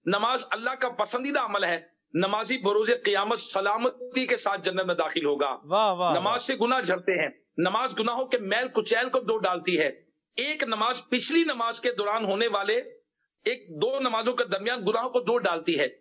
D: نماز اللہ کا پسندیدہ عمل ہے. نمازی بروز قیامت سلامتی کے ساتھ جنت میں داخل ہوگا. نماز سے گناہ جھڑتے ہیں. نماز گناہوں کے میل کچیل کو دھو ڈالتی ہے. ایک نماز پچھلی نماز کے دوران ہونے والے دو نمازوں کے درمیان گناہوں کو دھو ڈالتی ہے.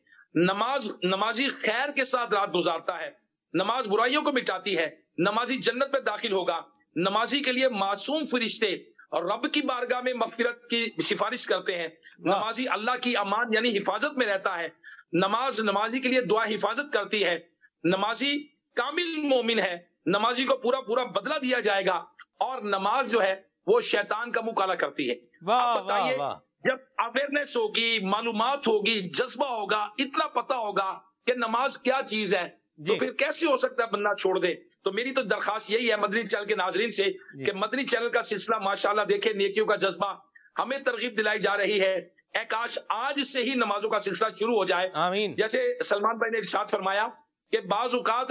D: نمازی خیر کے ساتھ رات گزارتا ہے. نماز برائیوں کو مٹاتی ہے. نمازی جنت میں داخل ہوگا. نمازی کے لیے معصوم فرشتے اور رب کی بارگاہ میں مغفرت کی سفارش کرتے ہیں. نمازی اللہ کی امان یعنی حفاظت میں رہتا ہے. نمازی کے لیے دعا حفاظت کرتی ہے. نمازی کامل مومن ہے. نمازی کو پورا پورا بدلہ دیا جائے گا. اور نماز جو ہے وہ شیطان کا منہ کالا کرتی ہے. آپ بتائیے جب اویئرنیس ہوگی, معلومات ہوگی, جذبہ ہوگا, اتنا پتہ ہوگا کہ نماز کیا چیز ہے, تو پھر کیسے ہو سکتا ہے بندہ چھوڑ دے. تو میری تو درخواست یہی ہے مدنی چینل کے ناظرین سے کہ مدنی چینل کا سلسلہ ماشاءاللہ دیکھیں, نیکیوں کا جذبہ ہمیں ترغیب دلائی جا رہی ہے. اے کاش آج سے ہی نمازوں کا سلسلہ شروع ہو جائے. آمین. جیسے سلمان بھائی نے ارشاد فرمایا کہ بعض اوقات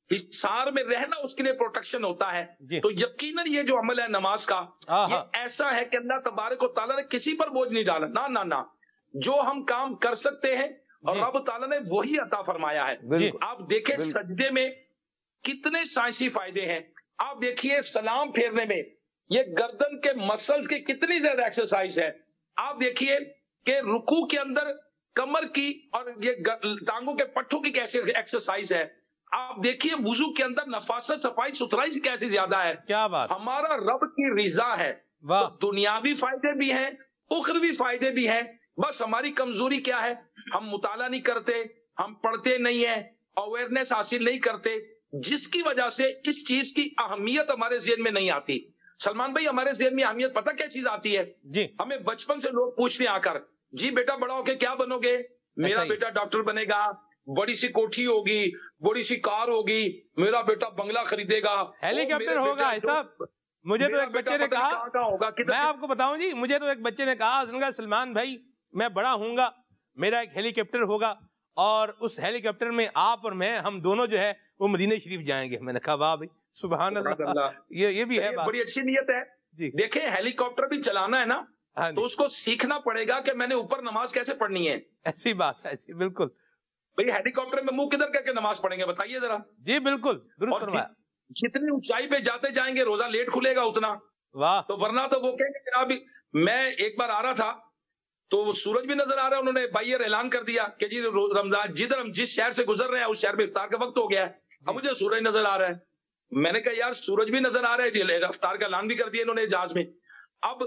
D: حصار میں رہنا اس کے لیے پروٹیکشن ہوتا ہے. تو یقیناً یہ جو عمل ہے نماز کا, یہ ایسا ہے کہ اللہ تبارک و تعالیٰ نے کسی پر بوجھ نہیں ڈالا. نہ جو ہم کام کر سکتے ہیں اور رب تعالیٰ نے وہی عطا فرمایا ہے. آپ دیکھیں سجدے میں کتنے سائنسی فائدے ہیں. آپ دیکھیے سلام پھیرنے میں یہ گردن کے مسلز کی کتنی زیادہ ایکسرسائز ہے. آپ دیکھیے کہ رکوع کے اندر کمر کی اور یہ ٹانگوں کے پٹھوں کی کیسے ایکسرسائز ہے. آپ دیکھیے وضو کے اندر نفاست, صفائی ستھرائی سے کیسے زیادہ ہے. کیا بات, ہمارا رب کی رضا ہے. تو دنیاوی فائدے بھی ہیں, اخروی فائدے بھی ہیں. بس ہماری کمزوری کیا ہے, ہم مطالعہ نہیں کرتے, ہم پڑھتے نہیں ہیں, اویئرنیس حاصل نہیں کرتے, جس کی وجہ سے اس چیز کی اہمیت ہمارے ذہن میں نہیں آتی. سلمان بھائی ہمارے ذہن میں اہمیت پتہ کیا چیز آتی ہے؟ جی, ہمیں بچپن سے لوگ پوچھتے آ کر, جی بیٹا بڑا ہو کے کیا بنو گے؟ میرا بیٹا ڈاکٹر بنے گا, بڑی سی کوٹھی ہوگی, بڑی سی کار ہوگی, میرا بیٹا بنگلہ خریدے گا, ہیلی کاپٹر ہوگا. ایسا مجھے تو ایک بچے نے کہا, میں آپ کو بتاؤں جی, مجھے تو ایک بچے نے کہا سلمان بھائی میں بڑا ہوں گا, میرا ایک ہیلی کاپٹر ہوگا اور اس ہیلی کاپٹر میں آپ اور میں ہم دونوں جو ہے وہ مدینہ شریف جائیں گے. میں نے کہا واہ بھائی سبحان اللہ, یہ بھی ہے, بڑی اچھی نیت ہے. دیکھیں ہیلی کاپٹر بھی چلانا ہے نا, تو اس کو سیکھنا پڑے گا کہ میں نے اوپر نماز کیسے پڑھنی ہے. ایسی بات ہے جی, بالکل. بھائی ہیلی کاپٹر میں منہ کدھر کر کے نماز پڑھیں گے بتائیے ذرا. جی بالکل درست فرمایا. جتنی اونچائی پہ جاتے جائیں گے روزہ لیٹ کھلے گا اتنا. واہ. تو ورنہ تو وہ کہیں گے جناب, میں ایک بار آ رہا تھا تو سورج بھی نظر آ رہا ہے, انہوں نے بائیر اعلان کر دیا کہ جی رمضان جدھر ہم جس شہر سے گزر رہے ہیں اس شہر میں افطار کا وقت ہو گیا ہے. اب مجھے سورج نظر آ رہا ہے. میں نے کہا یار سورج بھی نظر آ رہا ہے, جی افطار کا اعلان بھی کر دیا انہوں نے جہاز میں. اب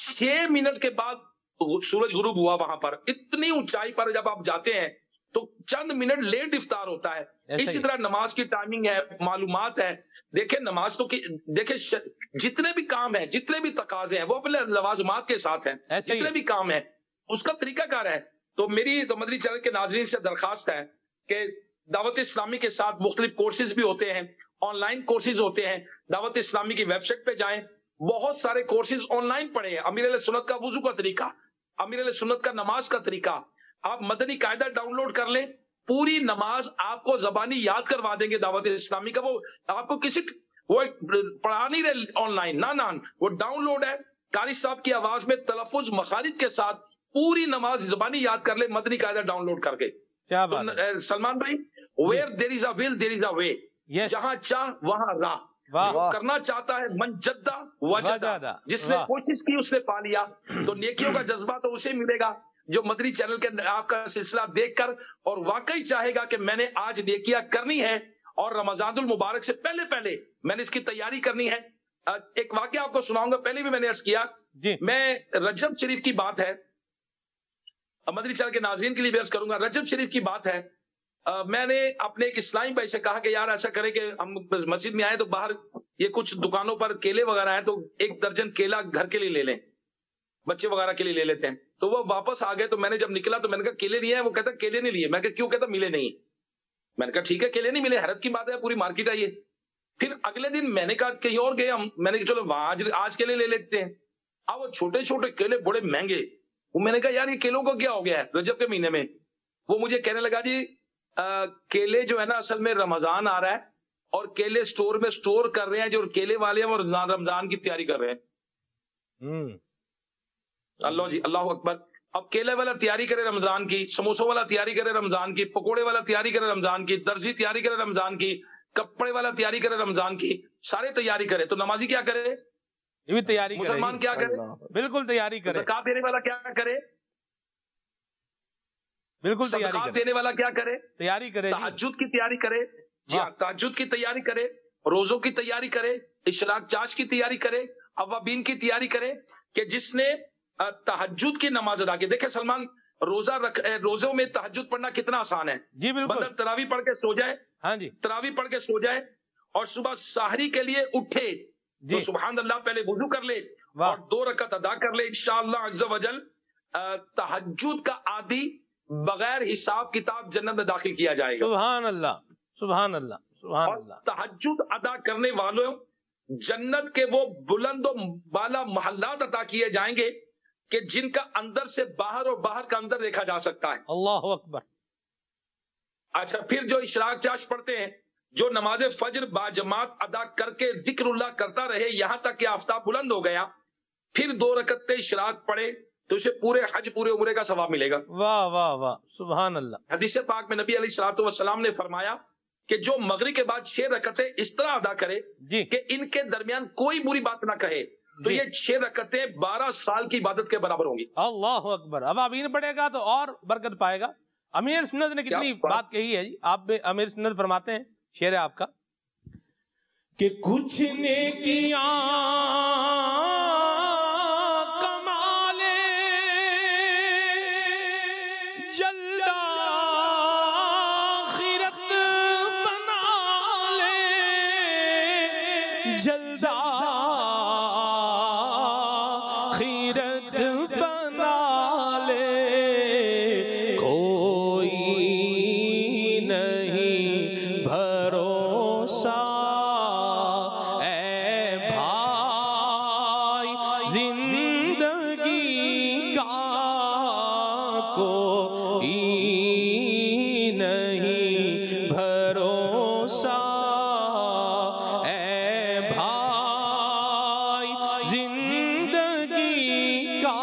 D: 6 منٹ کے بعد سورج غروب ہوا وہاں پر. اتنی اونچائی پر جب آپ جاتے ہیں تو چند منٹ لیٹ افطار ہوتا ہے. اسی طرح نماز کی ٹائمنگ ہے, معلومات ہے. دیکھیں نماز تو دیکھیں جتنے بھی کام ہیں, جتنے بھی تقاضے ہیں وہ اپنے لوازمات کے ساتھ ہیں. جتنے بھی کام ہیں اس کا طریقہ کار ہے. تو میری تو مدنی چینل کے ناظرین سے درخواست ہے کہ دعوت اسلامی کے ساتھ مختلف کورسز بھی ہوتے ہیں, آن لائن کورسز ہوتے ہیں. دعوت اسلامی کی ویب سائٹ پہ جائیں, بہت سارے کورسز آن لائن پڑھے ہیں. امیر علیہ سنت کا وضو کا طریقہ, امیر علیہ سنت کا نماز کا طریقہ, آپ مدنی قاعدہ ڈاؤن لوڈ کر لیں, پوری نماز آپ کو زبانی یاد کروا دیں گے دعوت اسلامی کا. وہ آپ کو کسی وہ پڑھا نہیں رہے آن لائن, نہ وہ ڈاؤن لوڈ ہے. قاری صاحب کی آواز میں تلفظ مخارج کے ساتھ پوری نماز زبانی یاد کر لے مدنی قاعدہ ڈاؤن لوڈ کر کے. کیا بات ہے سلمان بھائی, where there is a will there is a way. جہاں چاہ وہاں راہ. کرنا چاہتا ہے من جدہ وجدہ, جس نے کوشش کی اس نے پا لیا. تو نیکیوں کا جذبہ تو اسے ملے گا جو مدنی چینل کے آپ کا سلسلہ دیکھ کر اور واقعی چاہے گا کہ میں نے آج نیکیاں کرنی ہے اور رمضان المبارک سے پہلے پہلے میں نے اس کی تیاری کرنی ہے. ایک واقعہ آپ کو سناؤں گا, پہلے بھی میں نے عرض کیا. میں رجب شریف کی بات ہے, مدنی چینل کے ناظرین کے لیے بھی عرض کروں گا. رجب شریف کی بات ہے, میں نے اپنے ایک اسلامی بھائی سے کہا کہ یار ایسا کرے کہ ہم مسجد میں آئے تو باہر یہ کچھ دکانوں پر کیلے وغیرہ ہیں تو 1 درجن کیلا گھر کے لیے لے لیں, بچے وغیرہ کے لیے لے لیتے ہیں. تو وہ واپس آ گئے. تو میں نے جب نکلا تو میں نے کہا کیلے نہیں ہے. وہ کہتا کیلے نہیں لیے. میں کہا کیوں؟ کہتا ملے نہیں. میں نے کہا ٹھیک ہے کیلے نہیں ملے, حیرت کی بات ہے, پوری مارکیٹ آئی ہے. پھر اگلے دن میں نے کہا کہیں اور گئے ہم, میں نے کہا چلو آج کیلے لے لیتے ہیں. اب وہ چھوٹے چھوٹے کیلے بڑے مہنگے. وہ میں نے کہا یار یہ کیلوں کو کیا ہو گیا ہے رجب کے مہینے میں؟ وہ مجھے کہنے لگا جی کیلے جو ہے نا اصل میں رمضان آ رہا ہے اور کیلے سٹور میں سٹور کر رہے ہیں جو کیلے والے ہیں وہ رمضان کی تیاری کر رہے ہیں. اللہ جی اللہ اکبر. اب کیلے والا تیاری کرے رمضان کی، سموسوں والا تیاری کرے رمضان کی، پکوڑے والا تیاری کرے رمضان کی، درزی تیاری کرے رمضان کی، کپڑے والا تیاری کرے رمضان کی، سارے تیاری کرے، تو نمازی کیا کرے؟
B: یہ بھی تیاری کرے،
D: مسلمان کیا کرے؟
B: بالکل تیاری کرے۔
D: زکات دینے والا کیا کرے؟
B: بالکل تیاری
D: صدقات
B: کرے،
D: دینے والا کیا کرے؟
B: تیاری کرے جی۔
D: تہجد کی تیاری کرے، جی ہاں، تہجد کی تیاری کرے، روزوں کی تیاری کرے، اشراق چاش کی تیاری کرے، اوابین کی تیاری کرے، کہ جس نے تہجد کی نماز ادا کی۔ دیکھیں سلمان، روزوں میں تہجد پڑھنا کتنا آسان ہے۔
B: جی بالکل،
D: بندہ تراویح پڑھ کے سو جائے،
B: ہاں جی،
D: تراویح پڑھ کے سو جائے اور صبح سحری کے لیے اٹھے
B: جی،
D: تو سبحان اللہ پہلے وضو کر لے
B: واہ،
D: اور 2 رکعت ادا کر لے، انشاءاللہ عز و جل تہجد کا عادی بغیر حساب کتاب جنت میں داخل کیا جائے گا۔
B: سبحان اللہ، سبحان اللہ، سبحان
D: اور
B: اللہ۔
D: تہجد ادا کرنے والوں جنت کے وہ بلند و بالا محلات عطا کیے جائیں گے کہ جن کا اندر سے باہر اور باہر کا اندر دیکھا جا سکتا ہے۔
B: اللہ اکبر۔
D: اچھا، پھر جو اشراق چاش پڑھتے ہیں، جو نماز فجر باجماعت ادا کر کے ذکر اللہ کرتا رہے یہاں تک کہ آفتاب بلند ہو گیا، پھر 2 رکعتیں اشراق پڑھے تو اسے پورے حج پورے عمرے کا ثواب ملے گا۔
B: واہ واہ واہ، سبحان اللہ۔
D: حدیث پاک میں نبی علیہ الصلوۃ والسلام نے فرمایا کہ جو مغرب کے بعد 6 رکعتیں اس طرح ادا کرے
B: جی
D: کہ ان کے درمیان کوئی بری بات نہ کہے تو
B: جی،
D: یہ 6 رکعتیں 12 سال کی عبادت کے برابر ہوں گی۔
B: اللہ اکبر۔ اب امین پڑھے گا تو اور برکت پائے گا۔ امیر سنت نے کتنی
D: کیا
B: بات کہی ہے جی، آپ امیر سنت فرماتے ہیں، شعر ہے آپ کا کہ کچھ نیکیاں کمالے جلد آخرت بنا لے، جلد آخرت بنا لے، کوئی نہیں بھروسہ اے بھائی زندگی کا، کوئی نہیں بھروسہ اے بھائی زندگی کا۔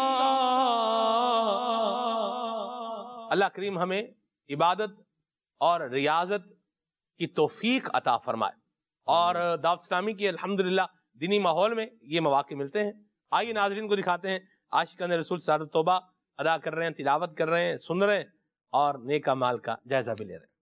B: اللہ کریم ہمیں عبادت اور ریاضت کی توفیق عطا فرمائے، اور دعوت اسلامی کی الحمدللہ دینی ماحول میں یہ مواقع ملتے ہیں۔ آئیے ناظرین کو دکھاتے ہیں، عاشقان رسول سعادت توبہ ادا کر رہے ہیں، تلاوت کر رہے ہیں، سن رہے ہیں اور نیک اعمال کا جائزہ بھی لے رہے ہیں۔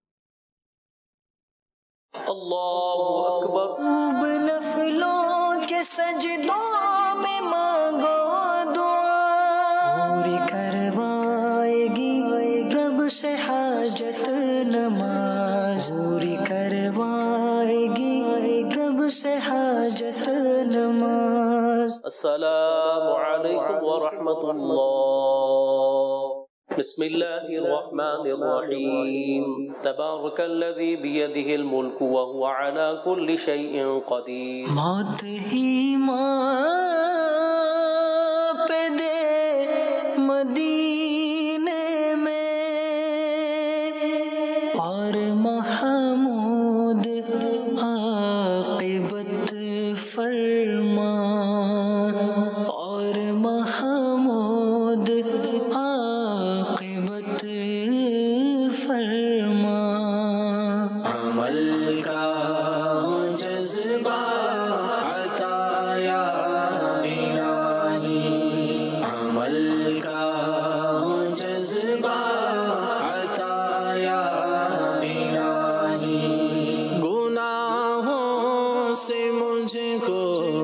E: اللہ اکبر۔
A: خوب نفلوں کے سجدوں میں مانگو دعا، پوری کروائے گی رب سے حاجت نماز، پوری کروائے گی رب سے حاجت نماز۔
E: السلام علیکم ورحمۃ اللہ۔ بسم اللہ الرحمن الرحیم۔ تبارک الذی بیدہ الملک وہو علی کل شیء قدیر۔
A: موت ہی ماں پہ دے مدینے میں، اور محمود عاقبت فرما، اور محمود عاقبت فرما۔ عمل کا ہو جذبہ عطا یا الہی، عمل کا ہو جذبہ عطا یا الہی۔ گناہوں سے مجھ کو،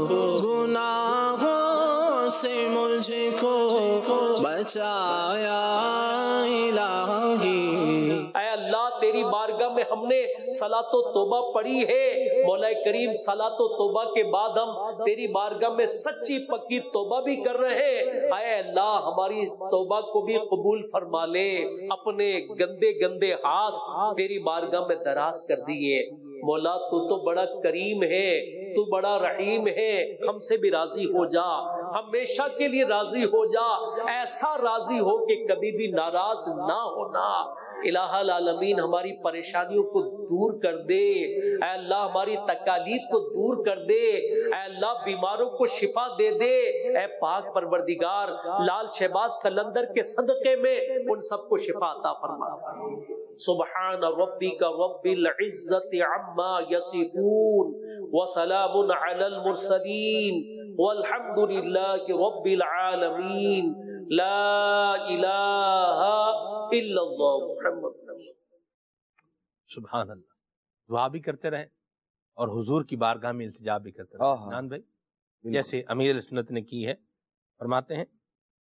A: گناہوں سے مجھ کو بچایا الہی۔
E: اے اللہ، تیری بارگاہ میں ہم نے صلاۃ و توبہ پڑھی ہے، مولا کریم صلاۃ و توبہ کے بعد ہم تیری بارگاہ میں سچی پکی توبہ بھی کر رہے ہیں۔ اے اللہ، ہماری توبہ کو بھی قبول فرما لے۔ اپنے گندے گندے ہاتھ تیری بارگاہ میں دراز کر دیے۔ مولا تو بڑا کریم ہے، تو بڑا رحیم ہے، ہم سے بھی راضی ہو جا، ہمیشہ کے لیے راضی ہو جا، ایسا راضی ہو کہ کبھی بھی ناراض نہ ہونا۔ الہ العالمین ہماری پریشانیوں کو دور کر دے، اے اللہ ہماری تکالیف کو دور کر دے، اے اللہ بیماروں کو شفا دے دے، اے پاک پروردگار لال شہباز قلندر کے صدقے میں ان سب کو شفا عطا فرما۔ سبحان ربک رب العزت عما یصفون وسلام علی المرسلین والحمد للہ رب العالمین، لا الہ الا اللہ محمد رسول۔
B: سبحان اللہ۔ دعا بھی کرتے رہیں اور حضور کی بارگاہ میں التجا بھی کرتے رہیں نان بھائی، جیسے امیر سنت نے کی ہے۔ فرماتے ہیں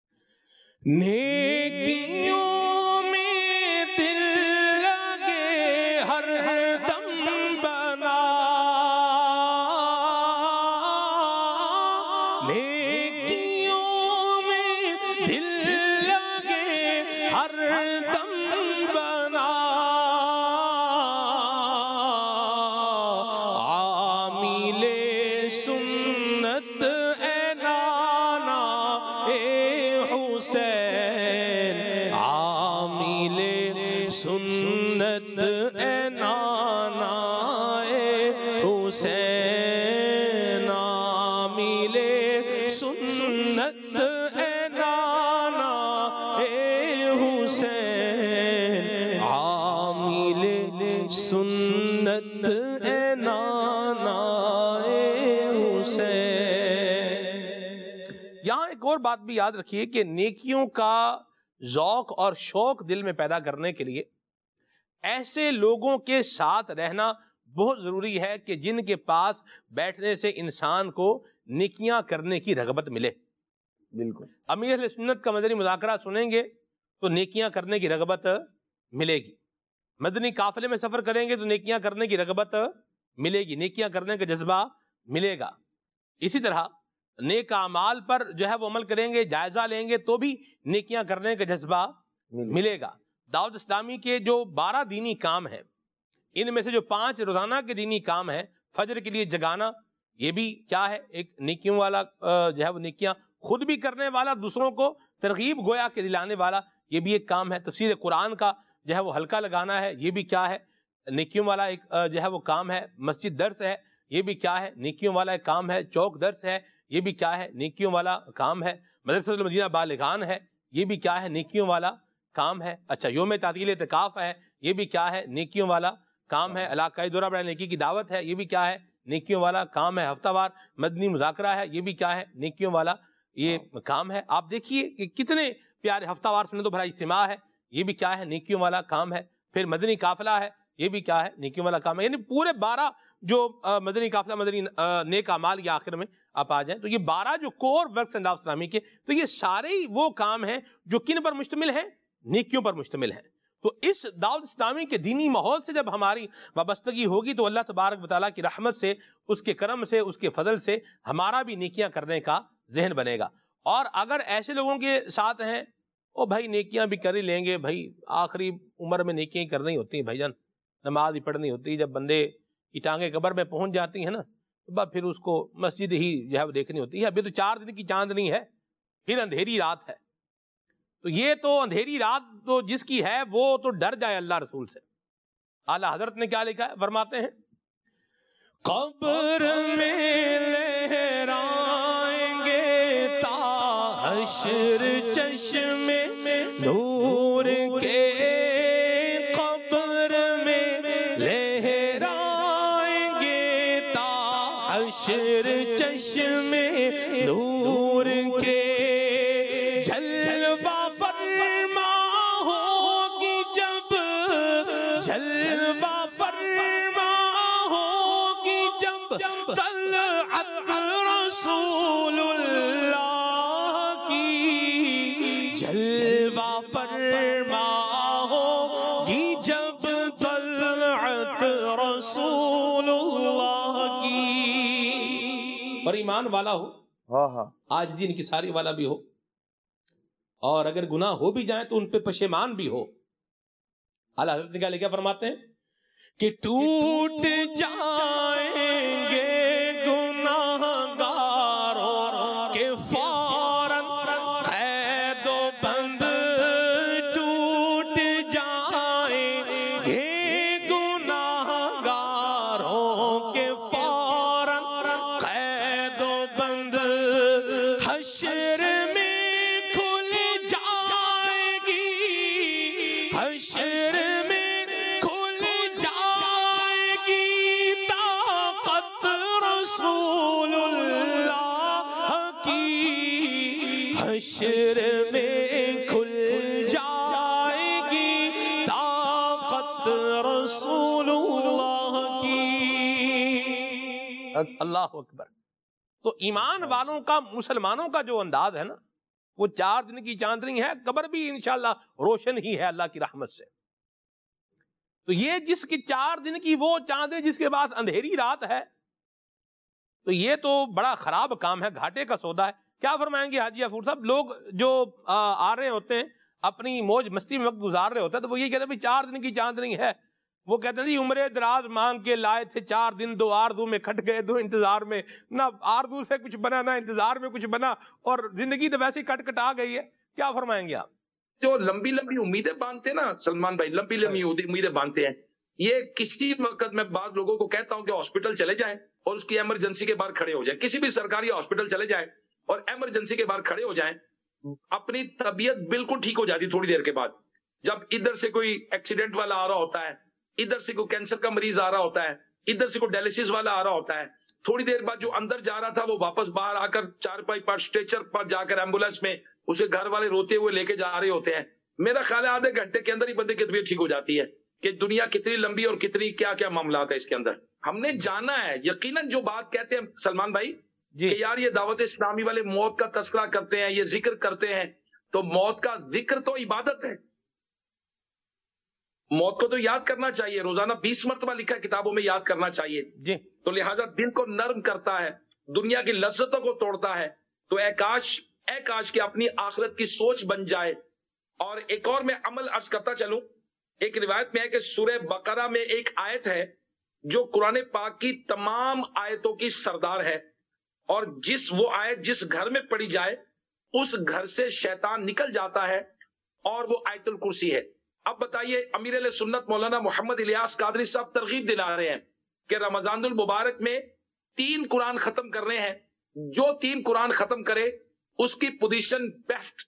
B: نیکیوں میں دل لگے ہر دم بنا، نیکیوں میں دل لگے ہر دم بنا، عامل سنت اے نانا اے حسین، عامل سنت اے نانا اے حسین، عامل سنت اے نانا اے حسین، عامل سنت اے نانا اے حسین۔ یہاں ایک اور بات بھی یاد رکھیے کہ نیکیوں کا ذوق اور شوق دل میں پیدا کرنے کے لیے ایسے لوگوں کے ساتھ رہنا بہت ضروری ہے کہ جن کے پاس بیٹھنے سے انسان کو نیکیاں کرنے کی رغبت ملے۔
C: بالکل
B: امیر اہل سنت کا مدنی مذاکرہ سنیں گے تو نیکیاں کرنے کی رغبت ملے گی، مدنی قافلے میں سفر کریں گے تو نیکیاں کرنے کی رغبت ملے گی، نیکیاں کرنے کا جذبہ ملے گا۔ اسی طرح نیک اعمال پر جو ہے وہ عمل کریں گے، جائزہ لیں گے تو بھی نیکیاں کرنے کا جذبہ ملے گا۔ دعوت اسلامی کے جو 12 دینی کام ہیں، ان میں سے جو 5 روزانہ کے دینی کام ہیں، فجر کے لیے جگانا، یہ بھی کیا ہے؟ ایک نیکیوں والا جو ہے وہ نیکیاں خود بھی کرنے والا، دوسروں کو ترغیب گویا کے دلانے والا، یہ بھی ایک کام ہے۔ تفسیر قرآن کا جو ہے وہ حلقہ لگانا ہے، یہ بھی کیا ہے؟ نیکیوں والا ایک جو ہے وہ کام ہے۔ مسجد درس ہے، یہ بھی کیا ہے؟ نیکیوں والا ایک کام ہے۔ چوک درس ہے، یہ بھی کیا ہے؟ نیکیوں والا کام ہے۔ مدرسۃ المدینہ بالغان ہے، یہ بھی کیا ہے؟ نیکیوں والا کام ہے۔ اچھا، یوم تعطیل اعتکاف ہے، یہ بھی کیا ہے؟ نیکیوں والا کام ہے۔ علاقائی دورہ برائے نیکی کی دعوت ہے، یہ بھی کیا ہے؟ نیکیوں والا کام ہے۔ ہفتہ وار مدنی مذاکرہ ہے، یہ بھی کیا ہے؟ نیکیوں والا یہ کام ہے۔ آپ دیکھیے کہ کتنے پیارے ہفتہ وار سنت و بھلا اجتماع ہے، یہ بھی کیا ہے؟ نیکیوں والا کام ہے۔ پھر مدنی قافلہ ہے، یہ بھی کیا ہے؟ نیکیوں والا کام ہے۔ یعنی پورے 12 جو مدنی قافلہ مدنی نیک اعمال کے آخر میں آپ آ جائیں تو یہ 12 جو کور ورکس ہیں دعوت اسلامی کے، تو یہ سارے ہی وہ کام ہیں جو کن پر مشتمل ہیں؟ نیکیوں پر مشتمل ہیں۔ تو اس دعوت اسلامی کے دینی ماحول سے جب ہماری وابستگی ہوگی تو اللہ تبارک و تعالیٰ کی رحمت سے، اس کے کرم سے، اس کے فضل سے ہمارا بھی نیکیاں کرنے کا ذہن بنے گا۔ اور اگر ایسے لوگوں کے ساتھ ہیں، او بھائی نیکیاں بھی کر ہی لیں گے، بھائی آخری عمر میں نیکیاں کرنی ہوتی ہیں، بھائی جان نماز ہی پڑھنی ہوتی ہے، جب بندے کی ٹانگیں قبر میں پہنچ جاتی ہیں نا تو پھر اس کو مسجد ہی جو ہے وہ دیکھنی ہوتی ہے۔ ابھی تو 4 دن کی چاندنی ہے، پھر اندھیری رات ہے، تو یہ تو اندھیری رات تو جس کی ہے وہ تو ڈر جائے اللہ رسول سے۔ اعلیٰ حضرت نے کیا لکھا ہے؟ فرماتے ہیں قبر میں لہرائیں گے تا حشر چشمے نور کے، قبر میں لہرائیں گے تا حشر چشمے نور کے، جلوہ فرما ہوگی جب، جلوہ فرما ہوگی جب طلعت رسول اللہ کی، جلوہ فرما ہوگی جب طلعت رسول اللہ کی۔ اور ایمان والا ہو، عاجزی انکساری والا بھی ہو، اور اگر گناہ ہو بھی جائیں تو ان پہ پشیمان بھی ہو۔ اعلیٰ حضرت نے کیا لکھا؟ فرماتے ہیں کہ ٹوٹ جائیں گے گناہ گاروں کے فوراً قید و بند، ٹوٹ جائیں رسول اللہ کی۔ اللہ اکبر۔ تو ایمان والوں کا، مسلمانوں کا جو انداز ہے نا، وہ 4 دن کی چاندنی ہے، قبر بھی انشاءاللہ روشن ہی ہے اللہ کی رحمت سے۔ تو یہ جس کی 4 دن کی وہ چاندنی جس کے بعد اندھیری رات ہے، تو یہ تو بڑا خراب کام ہے، گھاٹے کا سودا ہے۔ کیا فرمائیں گے حاجی غفور صاحب؟ لوگ جو آ رہے ہوتے ہیں، اپنی موج مستی میں وقت گزار رہے ہوتے ہیں، تو وہ یہ کہتے ہیں 4 دن کی چاندنی ہے، وہ کہتے ہیں جی عمر دراز مانگ کے لائے تھے 4 دن، 2 آرزو میں کھٹ گئے، 2 انتظار میں، نہ آرزو سے کچھ بنا نہ انتظار میں کچھ بنا، اور زندگی تو ویسے ہی کٹ کٹا گئی ہے۔ کیا فرمائیں گے آپ؟
D: جو لمبی لمبی امیدیں باندھتے ہیں نا سلمان بھائی، لمبی لمبی امیدیں باندھتے ہیں، یہ کسی وقت میں بعض لوگوں کو کہتا ہوں کہ ہاسپٹل چلے جائیں اور اس کی ایمرجنسی کے باہر کھڑے ہو جائیں، کسی بھی سرکاری ہاسپٹل چلے جائیں اور ایمرجنسی کے باہر کھڑے ہو جائیں، اپنی طبیعت بالکل ٹھیک ہو جاتی تھوڑی دیر کے بعد۔ جب ادھر سے کوئی ایکسیڈنٹ والا آ رہا ہوتا ہے، ادھر سے کوئی کینسر کا مریض آ رہا ہوتا ہے، ادھر سے کوئی ڈائلسس والا آ رہا ہوتا ہے، تھوڑی دیر بعد جو اندر جا رہا تھا وہ واپس باہر آ کر 4 پر اسٹریچر پر جا کر ایمبولینس میں اسے گھر والے روتے ہوئے لے کے جا رہے ہوتے ہیں۔ میرا خیال ہے آدھے گھنٹے کے اندر ہی بندے کی طبیعت ٹھیک ہو جاتی ہے کہ دنیا کتنی لمبی اور کتنی کیا کیا معاملات ہے اس کے اندر۔ ہم نے جانا ہے یقیناً جو بات کہتے ہیں سلمان بھائی کہ یار یہ دعوت اسلامی والے موت کا تذکرہ کرتے ہیں، یہ ذکر کرتے ہیں، تو موت کا ذکر تو عبادت ہے، موت کو تو یاد کرنا چاہیے، روزانہ 20 مرتبہ لکھا ہے کتابوں میں، یاد کرنا چاہیے
B: جی۔
D: تو لہٰذا دل کو نرم کرتا ہے، دنیا کی لذتوں کو توڑتا ہے۔ تو اے کاش کہ اپنی آخرت کی سوچ بن جائے۔ اور ایک اور میں عمل عرض کرتا چلوں، ایک روایت میں ہے کہ سورہ بقرہ میں ایک آیت ہے جو قرآن پاک کی تمام آیتوں کی سردار ہے، اور وہ آیت جس گھر میں پڑھی جائے اس گھر سے شیطان نکل جاتا ہے، اور وہ آیت الکرسی ہے۔ اب بتائیے، امیر اہل سنت مولانا محمد الیاس قادری صاحب ترغیب دلا رہے ہیں کہ رمضان المبارک میں 3 قرآن ختم کر رہے ہیں، جو 3 قرآن ختم کرے اس کی پوزیشن بیسٹ،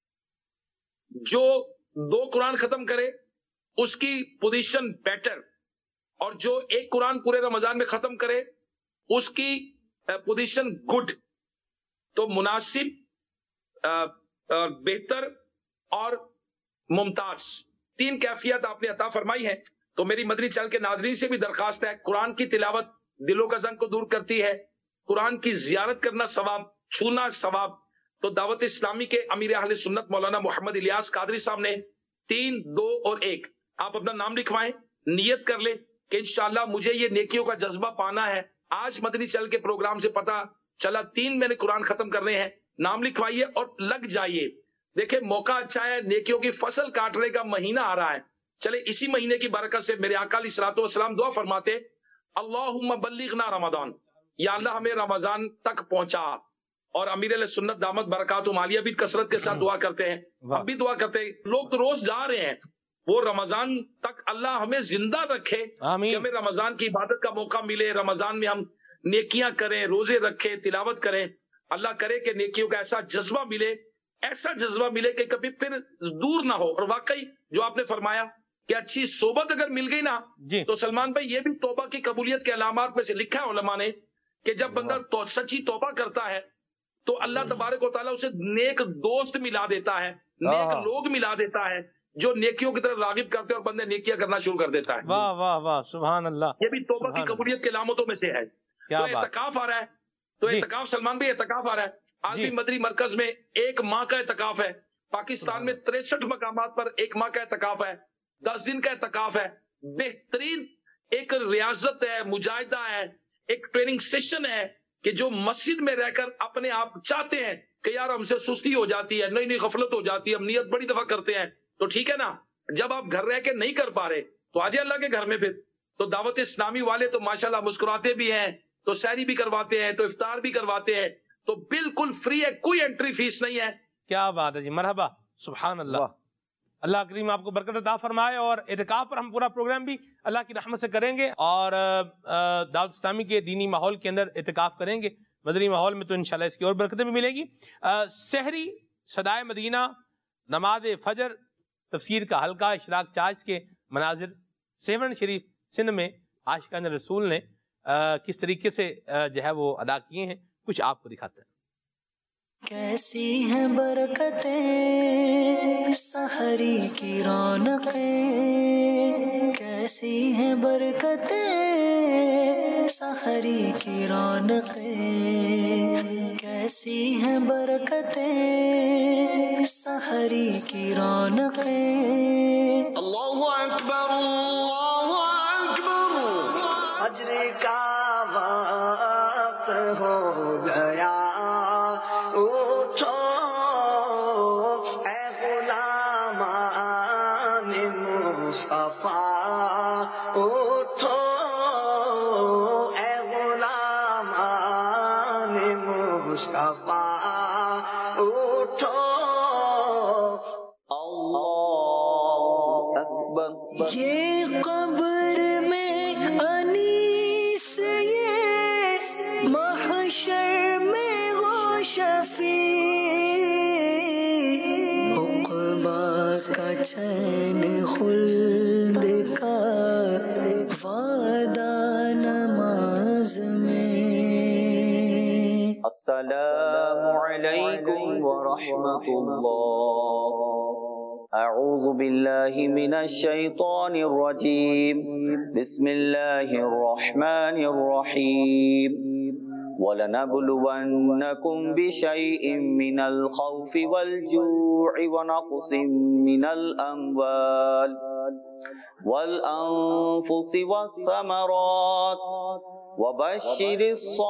D: جو 2 قرآن ختم کرے اس کی پوزیشن بیٹر، اور جو 1 قرآن پورے رمضان میں ختم کرے اس کی پوزیشن گڈ۔ تو مناسب، بہتر اور ممتاز، 3 کیفیت آپ نے عطا فرمائی ہے۔ تو میری مدنی چینل کے ناظرین سے بھی درخواست ہے، قرآن کی تلاوت دلوں کا زنگ کو دور کرتی ہے، قرآن کی زیارت کرنا ثواب، چھونا ثواب۔ تو دعوت اسلامی کے امیر اہل سنت مولانا محمد الیاس قادری صاحب نے 3، 2 اور 1، آپ اپنا نام لکھوائیں، نیت کر لیں کہ انشاءاللہ مجھے یہ نیکیوں کا جذبہ پانا ہے۔ آج مدنی چینل کے پروگرام سے پتا چلا 3 میں نے قرآن ختم کرنے ہیں، نام لکھوائیے اور لگ جائیے۔ دیکھیں موقع اچھا ہے، نیکیوں کی فصل کاٹنے کا مہینہ آ رہا ہے، چلے اسی مہینے کی برکت سے میرے آقا علیہ الصلوۃ والسلام دعا فرماتے، اللہم بلغنا رمضان، یا اللہ ہمیں رمضان تک پہنچا۔ اور امیر علیہ سنت دامت برکاتہم عالیہ بھی کثرت کے ساتھ دعا کرتے ہیں، ہم بھی دعا کرتے ہیں۔ لوگ تو روز جا رہے ہیں، وہ رمضان تک اللہ ہمیں زندہ رکھے کہ ہمیں رمضان کی عبادت کا موقع ملے، رمضان میں ہم نیکیاں کریں، روزے رکھیں، تلاوت کریں۔ اللہ کرے کہ نیکیوں کا ایسا جذبہ ملے، ایسا جذبہ ملے کہ کبھی پھر دور نہ ہو۔ اور واقعی جو آپ نے فرمایا کہ اچھی صحبت اگر مل گئی نا تو سلمان بھائی یہ بھی توبہ کی قبولیت کے علامات میں سے لکھا ہے علماء نے کہ جب بندہ سچی توبہ کرتا ہے تو اللہ تبارک و تعالیٰ اسے نیک دوست ملا دیتا ہے، نیک لوگ ملا دیتا ہے جو نیکیوں کی طرف راغب کرتے ہیں، اور بندے نیکیاں کرنا شروع کر دیتا ہے۔
B: واہ واہ واہ، سبحان اللہ۔
D: یہ بھی توبہ کی قبولیت کے علامتوں میں سے ہے۔ تو اعتکاف آ رہا ہے، تو اعتکاف سلمان بھائی اعتکاف آ رہا ہے، عالمی مدری مرکز میں 1 ماہ کا اعتکاف ہے، پاکستان میں 63 مقامات پر 1 ماہ کا اعتکاف ہے، 10 دن کا اعتکاف ہے۔ بہترین ایک ریاضت ہے، مجاہدہ ہے، ایک ٹریننگ سیشن ہے کہ جو مسجد میں رہ کر اپنے آپ چاہتے ہیں کہ یار ہم سے سستی ہو جاتی ہے، نئی غفلت ہو جاتی ہے، ہم نیت بڑی دفعہ کرتے ہیں، تو ٹھیک ہے نا، جب آپ گھر رہ کے نہیں کر پا رہے تو آجائے اللہ کے گھر میں پھر۔ تو دعوت اسلامی والے تو ماشاءاللہ مسکراتے بھی ہیں، تو سحری بھی کرواتے ہیں، تو افطار بھی کرواتے ہیں، تو بالکل فری ہے، کوئی انٹری فیس نہیں ہے۔
B: کیا بات ہے جی، مرحبا، سبحان اللہ۔ اللہ کریم آپ کو برکت عطا فرمائے، اور اعتکاف پر ہم پورا پروگرام بھی اللہ کی رحمت سے کریں گے، اور دعوت اسلامی کے دینی ماحول کے اندر اعتکاف کریں گے، مدنی ماحول میں، تو انشاءاللہ اس کی اور برکتیں بھی ملیں گی۔ سحری، صدائے مدینہ، نماز فجر، تفسیر کا حلقہ، اشراق چارج کے مناظر، 7 شریف سندھ میں عاشقان رسول نے کس طریقے سے جو ہے وہ ادا کیے ہیں، کچھ آپ کو دکھاتے ہیں۔
F: کیسی ہیں برکتیں سحری کی رونقیں، کیسی ہیں برکتیں سحری کی رونقیں، کیسی ہیں برکتیں سحری کی رونقیں.
A: اللہ اکبر اللہ اکبر.
F: فجر کا وقت ہو گیا، اٹھو اے غلامان مصطفیٰ، اٹھو اے غلامان مصطفیٰ، اٹھو. اللہ اکبر. یہ قبر میں انیس، یہ محشر میں وہ شفیع، عقبہ کا چین خلد کا وعدہ نماز میں. السلام علیکم ورحمۃ اللہ. اعوذ باللہ من الشیطان الرجیم. بسم اللہ الرحمن الرحیم. وَلَنَبْلُوَنَّكُمْ بِشَيْءٍ مِّنَ الْخَوْفِ وَالْجُوعِ وَنَقْصٍ مِّنَ الْأَمْوَالِ وَالْأَنفُسِ وَالثَّمَرَاتِ وَبَشِّرِ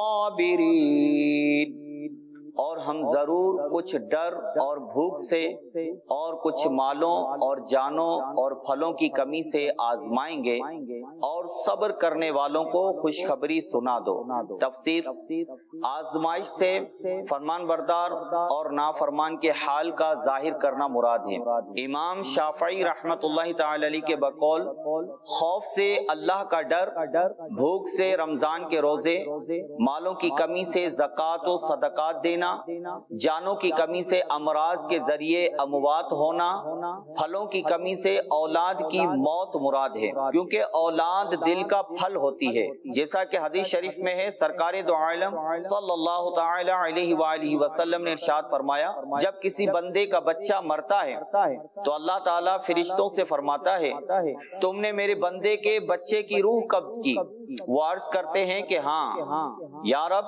F: الصَّابِرِينَ. اور ہم ضرور کچھ ڈر اور بھوک سے اور کچھ مالوں اور جانوں اور پھلوں کی کمی سے آزمائیں گے، اور صبر کرنے والوں کو خوشخبری سنا دو. تفسیر: آزمائش سے فرمان بردار اور نافرمان کے حال کا ظاہر کرنا مراد ہے. امام شافعی رحمت اللہ تعالی علیہ کے بقول خوف سے اللہ کا ڈر، بھوک سے رمضان کے روزے، مالوں کی کمی سے زکوٰۃ و صدقات دینا، جانوں کی کمی سے امراض کے ذریعے اموات ہونا، پھلوں کی کمی سے اولاد کی موت مراد ہے، کیونکہ اولاد دل کا پھل ہوتی ہے. جیسا کہ حدیث شریف میں ہے، سرکار دو عالم صلی اللہ تعالی علیہ وآلہ وسلم نے ارشاد فرمایا، جب کسی بندے کا بچہ مرتا ہے تو اللہ تعالیٰ فرشتوں سے فرماتا ہے، تم نے میرے بندے کے بچے کی روح قبض کی؟ وہ عرض کرتے ہیں کہ ہاں یا رب.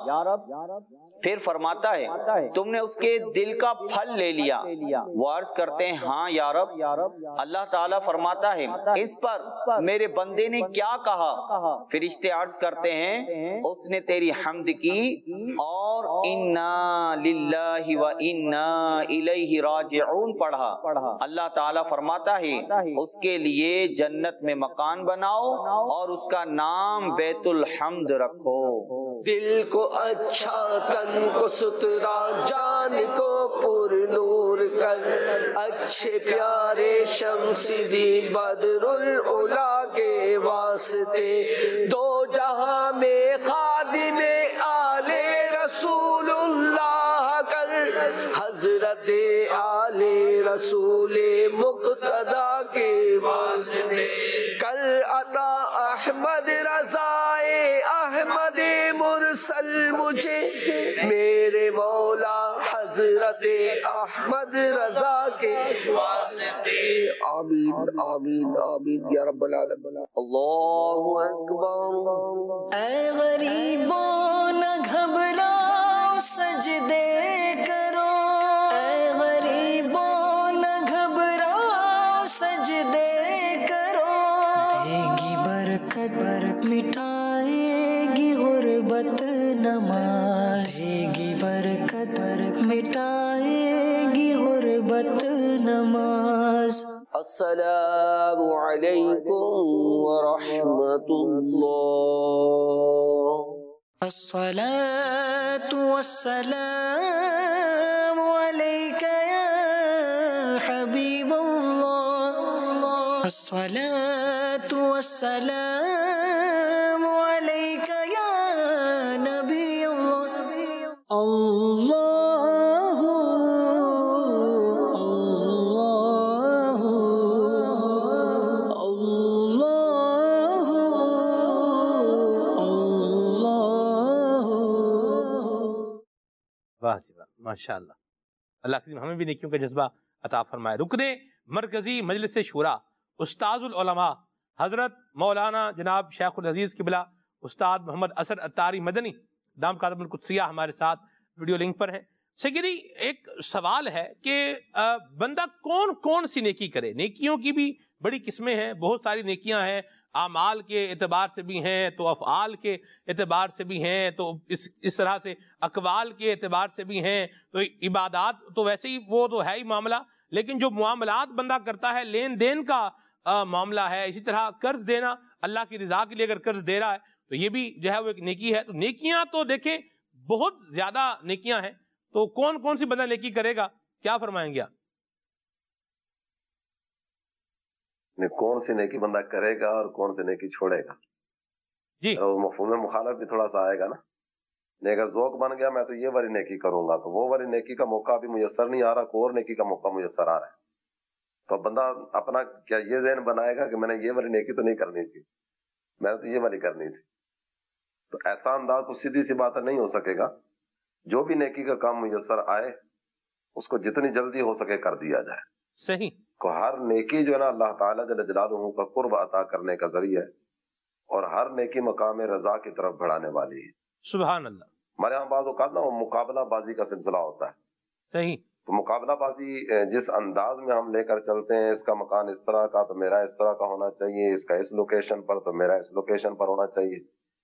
F: پھر فرماتا ہے، تم نے اس کے دل کا پھل لے لیا؟ وہ عرض کرتے ہیں ہاں یا رب. اللہ تعالیٰ فرماتا ہے، اس پر میرے بندے نے کیا کہا؟ فرشتے عرض کرتے ہیں، اس نے تیری حمد کی اور انا للہ و انا الیہ راجعون پڑھا. اللہ تعالیٰ فرماتا ہے، اس کے لیے جنت میں مکان بناؤ اور اس کا نام بیت الحمد رکھو.
G: دل کو اچھا، تن کو سترا، جان کو پر نور کر، اچھے پیارے شمس دی بدر العلا کے واسطے، دو جہاں میں خادم آل رسول اللہ کر، حضرت آل رسول مقتدی کے واسطے کر عطا احمد رضائے احمد مرسل مجھے، میرے مولا حضرت احمد رضا کے واسطے. آمین آمین آمین یا رب العالمین. اللہ اکبر.
F: اے غریبوں نہ گھبراؤ، سجدے کرو. اے غریبوں نہ گھبراؤ، سجدے کرو. دے گی برکت، مٹائے گی غربت نماز. دے گی برکت، مٹائے گی غربت نماز.
G: السلام علیکم ورحمۃ اللہ.
F: الصلاة والسلام عليك يا حبيب الله. الصلاة والسلام عليك يا نبي الله. الله الله الله.
B: واہ جی واہ، ماشاء اللہ. اللہ کریم ہمیں بھی نیکیوں کا جذبہ عطا فرمائے. رکن مرکزی مجلس شورا، استاذ العلماء حضرت مولانا جناب شیخ العزیز قبلہ استاد محمد اثر اتاری مدنی دام کاتب القدسیہ ہمارے ساتھ ویڈیو لنک پر ہیں۔ سیکری ایک سوال ہے کہ بندہ کون کون سی نیکی کرے؟ نیکیوں کی بھی بڑی قسمیں ہیں، بہت ساری نیکیاں ہیں، اعمال کے اعتبار سے بھی ہیں تو افعال کے اعتبار سے بھی ہیں تو اس طرح سے اقوال کے اعتبار سے بھی ہیں، تو عبادات تو ویسے ہی وہ تو ہے ہی معاملہ، لیکن جو معاملات بندہ کرتا ہے، لین دین کا معاملہ ہے، اسی طرح قرض دینا، اللہ کی رضا کے لیے اگر قرض دے رہا ہے تو یہ بھی جو ہے وہ ایک نیکی ہے۔ تو نیکیاں تو دیکھیں بہت زیادہ نیکیاں ہیں، تو کون کون سی بندہ نیکی کرے گا، کیا فرمائیں گے آپ؟
H: کون سی نیکی بندہ کرے گا اور کون سی نیکی چھوڑے گا،
B: جی
H: مفہوم مخالف بھی تھوڑا سا آئے گا نا۔ اگر ذوق بن گیا میں تو یہ والی نیکی کروں گا تو وہ والی نیکی کا موقع بھی میسر نہیں آ رہا، کوئی اور نیکی کا موقع میسر آ رہا ہے، تو بندہ اپنا کیا یہ ذہن بنائے گا کہ میں نے یہ والی نیکی تو نہیں کرنی تھی، میں نے تو یہ والی کرنی تھی، تو ایسا انداز تو سیدھی سی بات نہیں ہو سکے گا۔ جو بھی نیکی کا کام میسر آئے اس کو جتنی جلدی ہو سکے کر دیا جائے۔
B: صحیح،
H: کو ہر نیکی جو ہے نا اللہ تعالیٰ جل جلالہ کا قرب عطا کرنے کا ذریعہ ہے، اور ہر نیکی مقام رضا کی طرف بڑھانے والی ہے۔
B: سبحان اللہ۔
H: ہمارے یہاں بعض اوقات نا وہ مقابلہ بازی کا سلسلہ ہوتا ہے،
B: صحیح،
H: تو مقابلہ بازی جس انداز میں ہم لے کر چلتے ہیں، اس کا مکان اس طرح کا تو میرا اس طرح کا ہونا چاہیے، اس کا اس لوکیشن پر تو میرا اس لوکیشن پر ہونا چاہیے،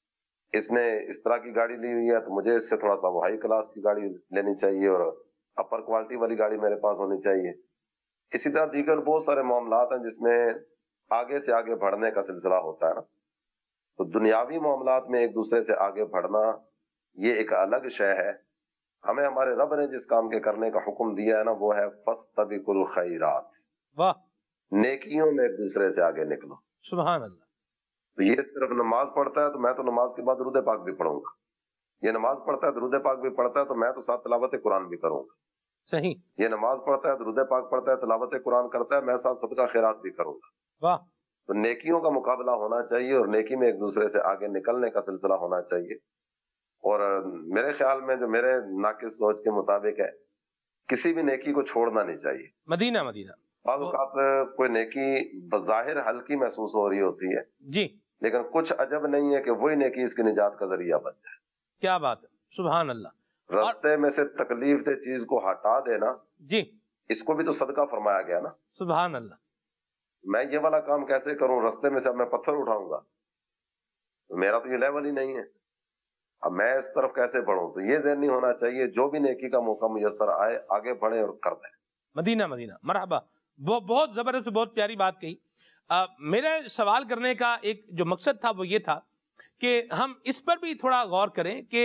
H: اس نے اس طرح کی گاڑی لی ہوئی ہے تو مجھے اس سے تھوڑا سا وہ ہائی کلاس کی گاڑی لینی چاہیے اور اپر کوالٹی والی گاڑی میرے پاس ہونی چاہیے۔ اسی طرح دیگر بہت سارے معاملات ہیں جس میں آگے سے آگے بڑھنے کا سلسلہ ہوتا ہے نا، تو دنیاوی معاملات میں ایک دوسرے سے آگے بڑھنا یہ ایک الگ شے ہے۔ ہمیں ہمارے رب نے جس کام کے کرنے کا حکم دیا ہے نا وہ ہے فاستبقوا الخیرات،
B: واہ،
H: نیکیوں میں ایک دوسرے سے آگے نکلو۔
B: سبحان اللہ۔
H: تو یہ صرف نماز پڑھتا ہے تو میں تو نماز کے بعد درود پاک بھی پڑھوں گا، یہ نماز پڑھتا ہے درود پاک بھی پڑھتا ہے تو میں تو ساتھ تلاوت قرآن بھی کروں گا،
B: صحیح،
H: یہ نماز پڑھتا ہے درود پاک پڑھتا ہے تلاوت قرآن کرتا ہے میں ساتھ صدقہ خیرات بھی کروں گا۔
B: واہ،
H: تو نیکیوں کا مقابلہ ہونا چاہیے اور نیکی میں ایک دوسرے سے آگے نکلنے کا سلسلہ ہونا چاہیے۔ اور میرے خیال میں جو میرے ناقص سوچ کے مطابق ہے، کسی بھی نیکی کو چھوڑنا نہیں چاہیے۔
B: مدینہ مدینہ
H: بعض اوقات کوئی نیکی بظاہر ہلکی محسوس ہو رہی ہوتی ہے،
B: جی،
H: لیکن کچھ عجب نہیں ہے کہ وہی نیکی اس کی نجات کا ذریعہ بن جائے۔
B: کیا بات ہے، سبحان اللہ۔
H: رستے میں سے تکلیف دہ چیز کو ہٹا دینا،
B: جی،
H: اس کو بھی تو صدقہ فرمایا گیا نا۔
B: سبحان اللہ۔
H: میں یہ والا کام کیسے کروں، رستے میں سے اب میں پتھر اٹھاؤں گا، میرا تو یہ لیول ہی نہیں ہے، اب میں اس طرف کیسے بڑھوں؟ تو یہ ذہن نہیں ہونا چاہیے، جو بھی نیکی کا موقع میسر آئے آگے بڑھیں اور کر دیں۔
B: مدینہ مدینہ، مرحبا، بہت زبردست، بہت پیاری بات کہی۔ میرے سوال کرنے کا ایک جو مقصد تھا وہ یہ تھا کہ ہم اس پر بھی تھوڑا غور کریں کہ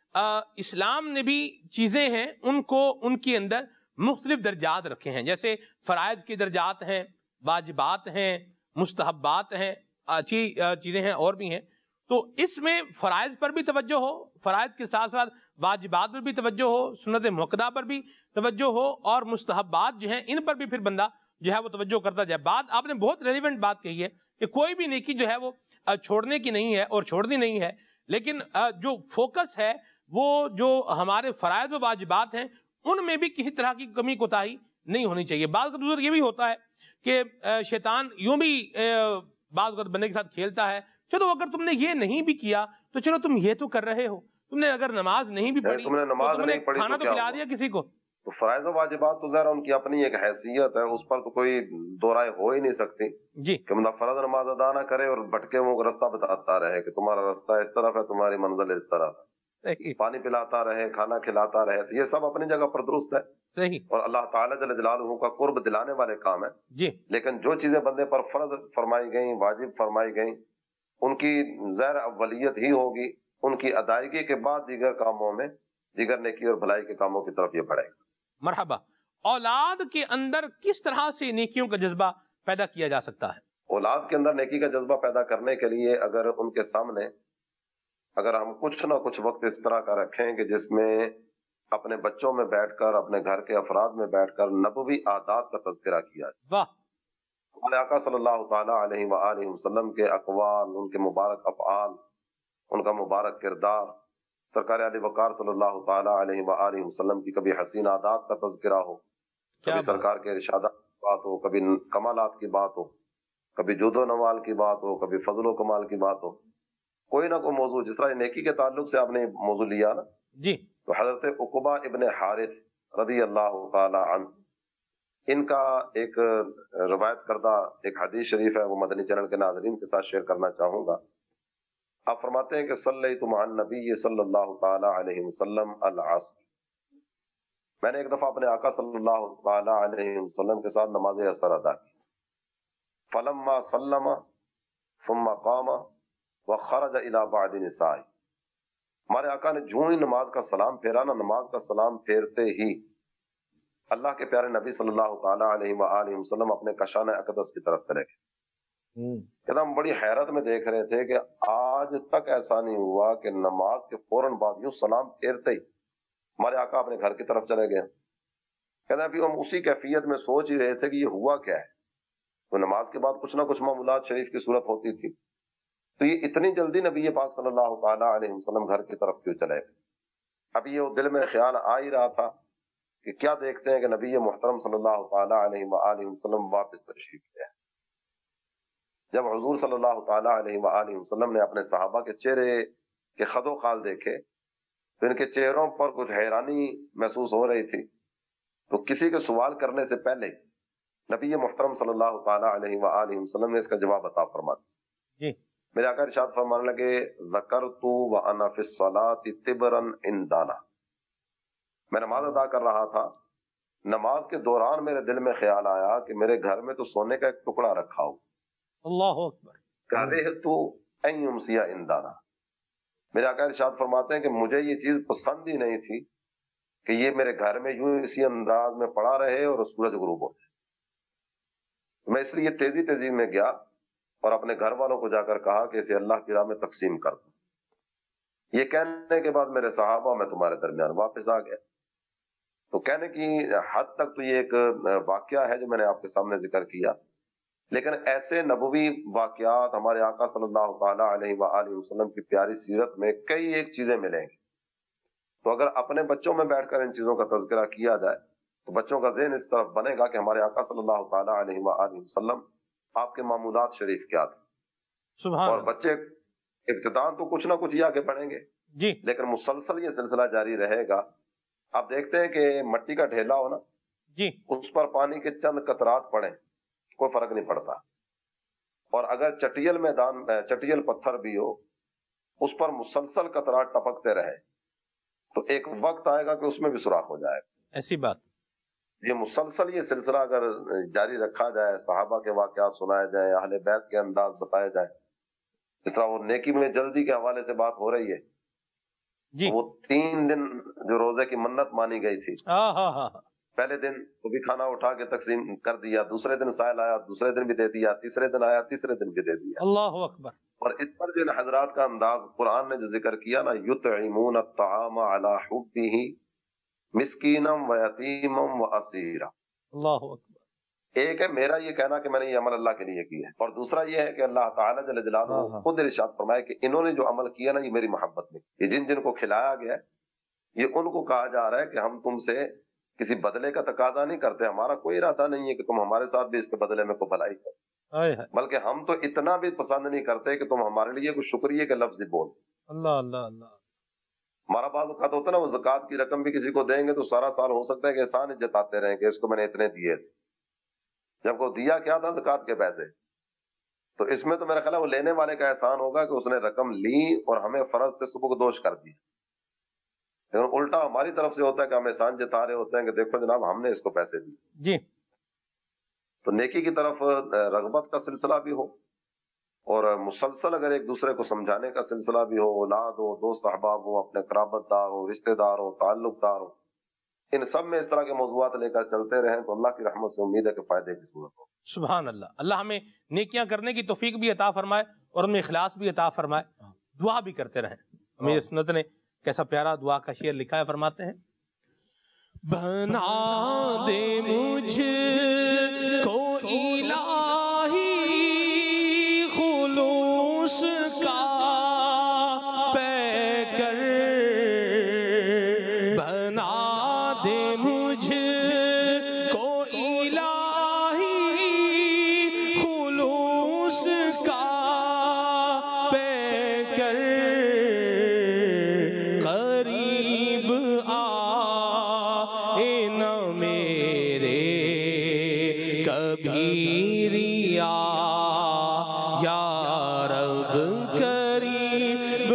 B: اسلام نے بھی چیزیں ہیں ان کو ان کے اندر مختلف درجات رکھے ہیں، جیسے فرائض کے درجات ہیں، واجبات ہیں، مستحبات ہیں، اچھی چیزیں ہیں اور بھی ہیں۔ تو اس میں فرائض پر بھی توجہ ہو، فرائض کے ساتھ ساتھ واجبات پر بھی توجہ ہو، سنت مؤکدہ پر بھی توجہ ہو، اور مستحبات جو ہیں ان پر بھی پھر بندہ جو ہے وہ توجہ کرتا جائے۔ بات آپ نے بہت ریلیونٹ بات کہی ہے کہ کوئی بھی نیکی جو ہے وہ چھوڑنے کی نہیں ہے اور چھوڑنی نہیں ہے، لیکن جو فوکس ہے وہ جو ہمارے فرائض و واجبات ہیں ان میں بھی کسی طرح کی کمی کوتاہی نہیں ہونی چاہیے۔ بعض اوقات یہ بھی ہوتا ہے کہ شیطان یوں بھی بعض اوقات بندے کے ساتھ کھیلتا ہے، چلو اگر تم نے یہ نہیں بھی کیا تو چلو تم یہ تو کر رہے ہو، تم نے اگر نماز نہیں بھی پڑھی
H: تم نے نماز
B: تو
H: نہیں پڑھی
B: کھانا
H: تو
B: تو
H: کیا
B: کھلا
H: ہوا؟
B: دیا کسی کو۔
H: تو فرائض و واجبات تو ظاہر ان کی اپنی ایک حیثیت ہے، اس پر تو کوئی دو رائے ہو ہی نہیں سکتی
B: جی،
H: کہ بندہ فرض نماز ادا نہ کرے اور بھٹکے وہ رستہ بتاتا رہے کہ تمہارا رستہ اس طرف ہے، تمہاری منزل اس طرف ہے،
B: صحیح
H: پانی پلاتا رہے، کھانا کھلاتا رہے، تو یہ سب اپنی جگہ پر درست ہے
B: صحیح،
H: اور اللہ تعالیٰ جل جلالہ کا قرب دلانے والے کام ہے۔
B: جی،
H: لیکن جو چیزیں بندے پر فرض فرمائی گئیں، واجب فرمائی گئیں، ان کی ظاہر اولیت ہی ہوگی، ان کی ادائیگی کے بعد دیگر کاموں میں، دیگر نیکی اور بھلائی کے کاموں کی طرف یہ بڑھے گا۔
B: مرحبا۔ اولاد کے اندر کس طرح سے نیکیوں کا جذبہ پیدا کیا جا سکتا ہے؟
H: اولاد کے اندر نیکی کا جذبہ پیدا کرنے کے لیے اگر ان کے سامنے اگر ہم کچھ نہ کچھ وقت اس طرح کا رکھیں کہ جس میں اپنے بچوں میں بیٹھ کر، اپنے گھر کے افراد میں بیٹھ کر نبوی عادات کا تذکرہ کیا جائے،
B: واہ،
H: ہمارے آقا صلی اللہ تعالیٰ علیہ وآلہ وسلم کے اقوال، ان کے مبارک افعال، ان کا مبارک کردار، سرکار علی وقار صلی اللہ تعالیٰ علیہ وآلہ وسلم کی کبھی حسین عادات کا تذکرہ ہو، کبھی سرکار کے ارشادات کی بات ہو، کبھی کمالات کی بات ہو، کبھی جود و نوال کی بات ہو، کبھی فضل و کمال کی بات ہو، کوئی نہ کوئی موضوع، جس طرح نیکی کے تعلق سے آپ نے موضوع لیا نا،
B: جی،
H: تو حضرت عقبہ ابن حارث رضی اللہ تعالی عنہ، ان کا ایک روایت کردہ ایک حدیث شریف ہے، وہ مدنی چینل کے ناظرین کے ساتھ شیئر کرنا چاہوں گا۔ آپ فرماتے ہیں کہ صلیت مع النبی صلی اللہ تعالی علیہ وسلم العصر، میں نے ایک دفعہ اپنے آقا صلی اللہ تعالی علیہ وسلم کے ساتھ نماز عصر ادا کی، فلما سلم ثم قام وخرج الى بعض نسائه، ہمارے آقا نے جو ہی نماز کا سلام پھیرا نا، نماز کا سلام پھیرتے ہی اللہ کے پیارے نبی صلی اللہ تعالی علیہ وآلہ وسلم اپنے کشان اقدس کی طرف چلے گئے۔ کہ ہم بڑی حیرت میں دیکھ رہے تھے کہ آج تک ایسا نہیں ہوا کہ نماز کے فوراً بعد یوں سلام پھیرتے ہی ہمارے آقا اپنے گھر کی طرف چلے گئے۔ کہتے ہیں ابھی ہم اسی کیفیت میں سوچ ہی رہے تھے کہ یہ ہوا کیا ہے، تو نماز کے بعد کچھ نہ کچھ معمولات شریف کی صورت ہوتی تھی، تو یہ اتنی جلدی نبی پاک صلی اللہ تعالی علیہ وسلم گھر کی طرف کیوں چلے گئے؟ اب یہ دل میں خیال آ ہی رہا تھا کہ کیا دیکھتے ہیں کہ نبی محترم صلی اللہ تعالی علیہ وآلہ وسلم واپس تشریف لے آئے۔ جب حضور صلی اللہ تعالی علیہ وآلہ وسلم نے اپنے صحابہ کے چہرے کے خد و خال دیکھے تو ان کے چہروں پر کچھ حیرانی محسوس ہو رہی تھی، تو کسی کے سوال کرنے سے پہلے نبی محترم صلی اللہ تعالی علیہ وآلہ وسلم نے اس کا جواب عطا فرما دیا۔
B: جی،
H: میرے آقا ارشاد فرمانے لگے ذکرت وانا فی الصلاۃ تبرا عندنا، میں نماز ادا کر رہا تھا، نماز کے دوران میرے دل میں خیال آیا کہ میرے گھر میں تو سونے کا ایک ٹکڑا رکھا ہو،
B: اللہ اکبر،
H: کرہت ان یمسی عندنا، میرے آقا ارشاد فرماتے ہیں کہ مجھے یہ چیز پسند ہی نہیں تھی کہ یہ میرے گھر میں یوں اسی انداز میں پڑا رہے اور سورج غروب ہو جائے۔ میں اس لیے تیزی تیزی میں گیا اور اپنے گھر والوں کو جا کر کہا کہ اسے اللہ کی راہ میں تقسیم کر دو۔ یہ کہنے کے بعد میرے صحابہ میں تمہارے درمیان واپس آ گیا۔ تو کہنے کی حد تک تو یہ ایک واقعہ ہے جو میں نے آپ کے سامنے ذکر کیا، لیکن ایسے نبوی واقعات ہمارے آقا صلی اللہ تعالی علیہ وآلہ وسلم کی پیاری سیرت میں کئی ایک چیزیں ملیں گی۔ تو اگر اپنے بچوں میں بیٹھ کر ان چیزوں کا تذکرہ کیا جائے تو بچوں کا ذہن اس طرف بنے گا کہ ہمارے آقا صلی اللہ تعالی علیہ وآلہ وسلم آپ کے معمولات شریف کیا تھے،
B: سبحان
H: اور
B: اللہ،
H: بچے ابتدان تو کچھ نہ کچھ یہ آگے بڑھیں گے،
B: جی،
H: لیکن مسلسل یہ سلسلہ جاری رہے گا۔ آپ دیکھتے ہیں کہ مٹی کا ڈھیلا ہو نا،
B: جی،
H: اس پر پانی کے چند قطرات پڑیں کوئی فرق نہیں پڑتا، اور اگر چٹیل میدان چٹیل پتھر بھی ہو اس پر مسلسل قطرات ٹپکتے رہے تو ایک وقت آئے گا کہ اس میں بھی سوراخ ہو جائے گا۔
B: ایسی بات،
H: یہ مسلسل یہ سلسلہ اگر جاری رکھا جائے، صحابہ کے واقعات سنائے جائیں، اہل بیت کے انداز بتائے جائیں، جس طرح وہ نیکی میں جلدی کے حوالے سے بات ہو رہی ہے،
B: جی،
H: وہ 3 دن جو روزے کی منت مانی گئی تھی،
B: ہاں،
H: پہلے دن وہ بھی کھانا اٹھا کے تقسیم کر دیا، دوسرے دن سائل آیا دوسرے دن بھی دے دیا، تیسرے دن آیا تیسرے دن بھی دے دیا۔
B: اللہ اکبر،
H: اور اس پر جو حضرات کا انداز قرآن نے جو ذکر کیا نا، یطعمون الطعام علی حبہ مسکینا و یتیما و اسیرا،
B: اللہ اکبر،
H: ایک ہے میرا یہ کہنا کہ میں نے یہ عمل اللہ کے لیے کیا ہے، اور دوسرا یہ ہے کہ اللہ تعالیٰ جل جلالہ خود ارشاد فرمائے کہ انہوں نے جو عمل کیا نا یہ میری محبت میں، یہ جن جن کو کھلایا گیا ہے یہ ان کو کہا جا رہا ہے کہ ہم تم سے کسی بدلے کا تقاضا نہیں کرتے، ہمارا کوئی ارادہ نہیں ہے کہ تم ہمارے ساتھ بھی اس کے بدلے میں کوئی بھلائی کرو، بلکہ ہم تو اتنا بھی پسند نہیں کرتے کہ تم ہمارے لیے کوئی شکریہ کے لفظ بول۔
B: اللہ اللہ اللہ،
H: ہمارا بعض اوقات ہوتا ہے نا، وہ زکوٰۃ کی رقم بھی کسی کو دیں گے تو سارا سال ہو سکتا ہے کہ احسان جتاتے رہیں کہ اس کو میں نے اتنے دیے تھے، جب کو دیا کیا تھا زکوٰۃ کے پیسے، تو اس میں تو میرا خیال ہے وہ لینے والے کا احسان ہوگا کہ اس نے رقم لی اور ہمیں فرض سے سبکدوش کر دیا، لیکن الٹا ہماری طرف سے ہوتا ہے کہ ہم احسان جتا رہے ہوتے ہیں کہ دیکھو جناب ہم نے اس کو پیسے دیے۔
B: جی،
H: تو نیکی کی طرف رغبت کا سلسلہ بھی ہو، اور مسلسل اگر ایک دوسرے کو سمجھانے کا سلسلہ بھی ہو، اولاد ہو، دوست احباب ہو، اپنے قرابت دار ہو، رشتہ دار ہو، تعلق دار ہو، ان سب میں اس طرح کے موضوعات لے کر چلتے رہیں تو اللہ کی رحمت سے امید ہے کہ فائدے کی صورت ہو۔
B: سبحان اللہ، اللہ ہمیں نیکیاں کرنے کی توفیق بھی عطا فرمائے اور ان میں اخلاص بھی عطا فرمائے، دعا بھی کرتے رہیں۔ امیر سنت نے کیسا پیارا دعا کا شعر لکھا ہے، فرماتے ہیں بنا دے مجھ کو الہی خلوص کا پیکر، بنا دے مجھ کو الہی خلوص کر قریب آئے نہ میرے کبھی ریا یا رب قریب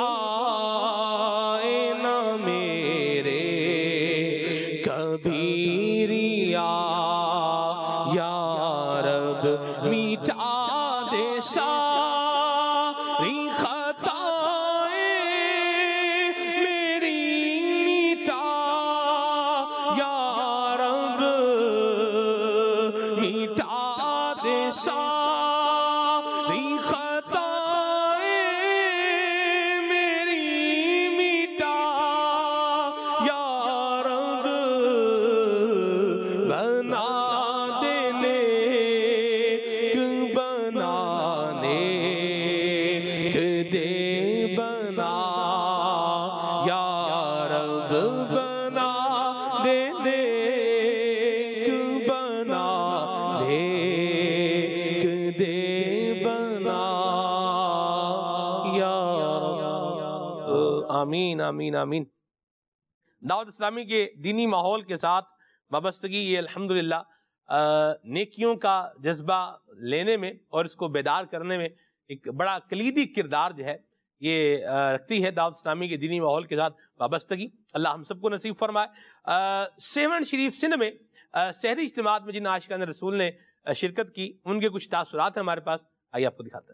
B: آئے نہ میرے کبھی ریا یا رب میٹا دے ساری خطائیں میری میٹا یا رب میٹا دے ساری خطائیں میری میٹا یا رب بنا دے نیک بنانے دے بنا یا رب بنا دے نیک بنا نیک دے بنا یا رب آمین آمین آمین۔ دعوت اسلامی کے دینی ماحول کے ساتھ وابستگی یہ الحمدللہ نیکیوں کا جذبہ لینے میں اور اس کو بیدار کرنے میں ایک بڑا کلیدی کردار جو ہے یہ رکھتی ہے دعوت اسلامی کے دینی ماحول کے ساتھ وابستگی۔ اللہ ہم سب کو نصیب فرمائے۔ سیون شریف سندھ میں سحری اجتماعات میں جن عاشقان رسول نے شرکت کی ان کے کچھ تاثرات ہیں ہمارے پاس، آئیے آپ کو دکھاتے ہیں۔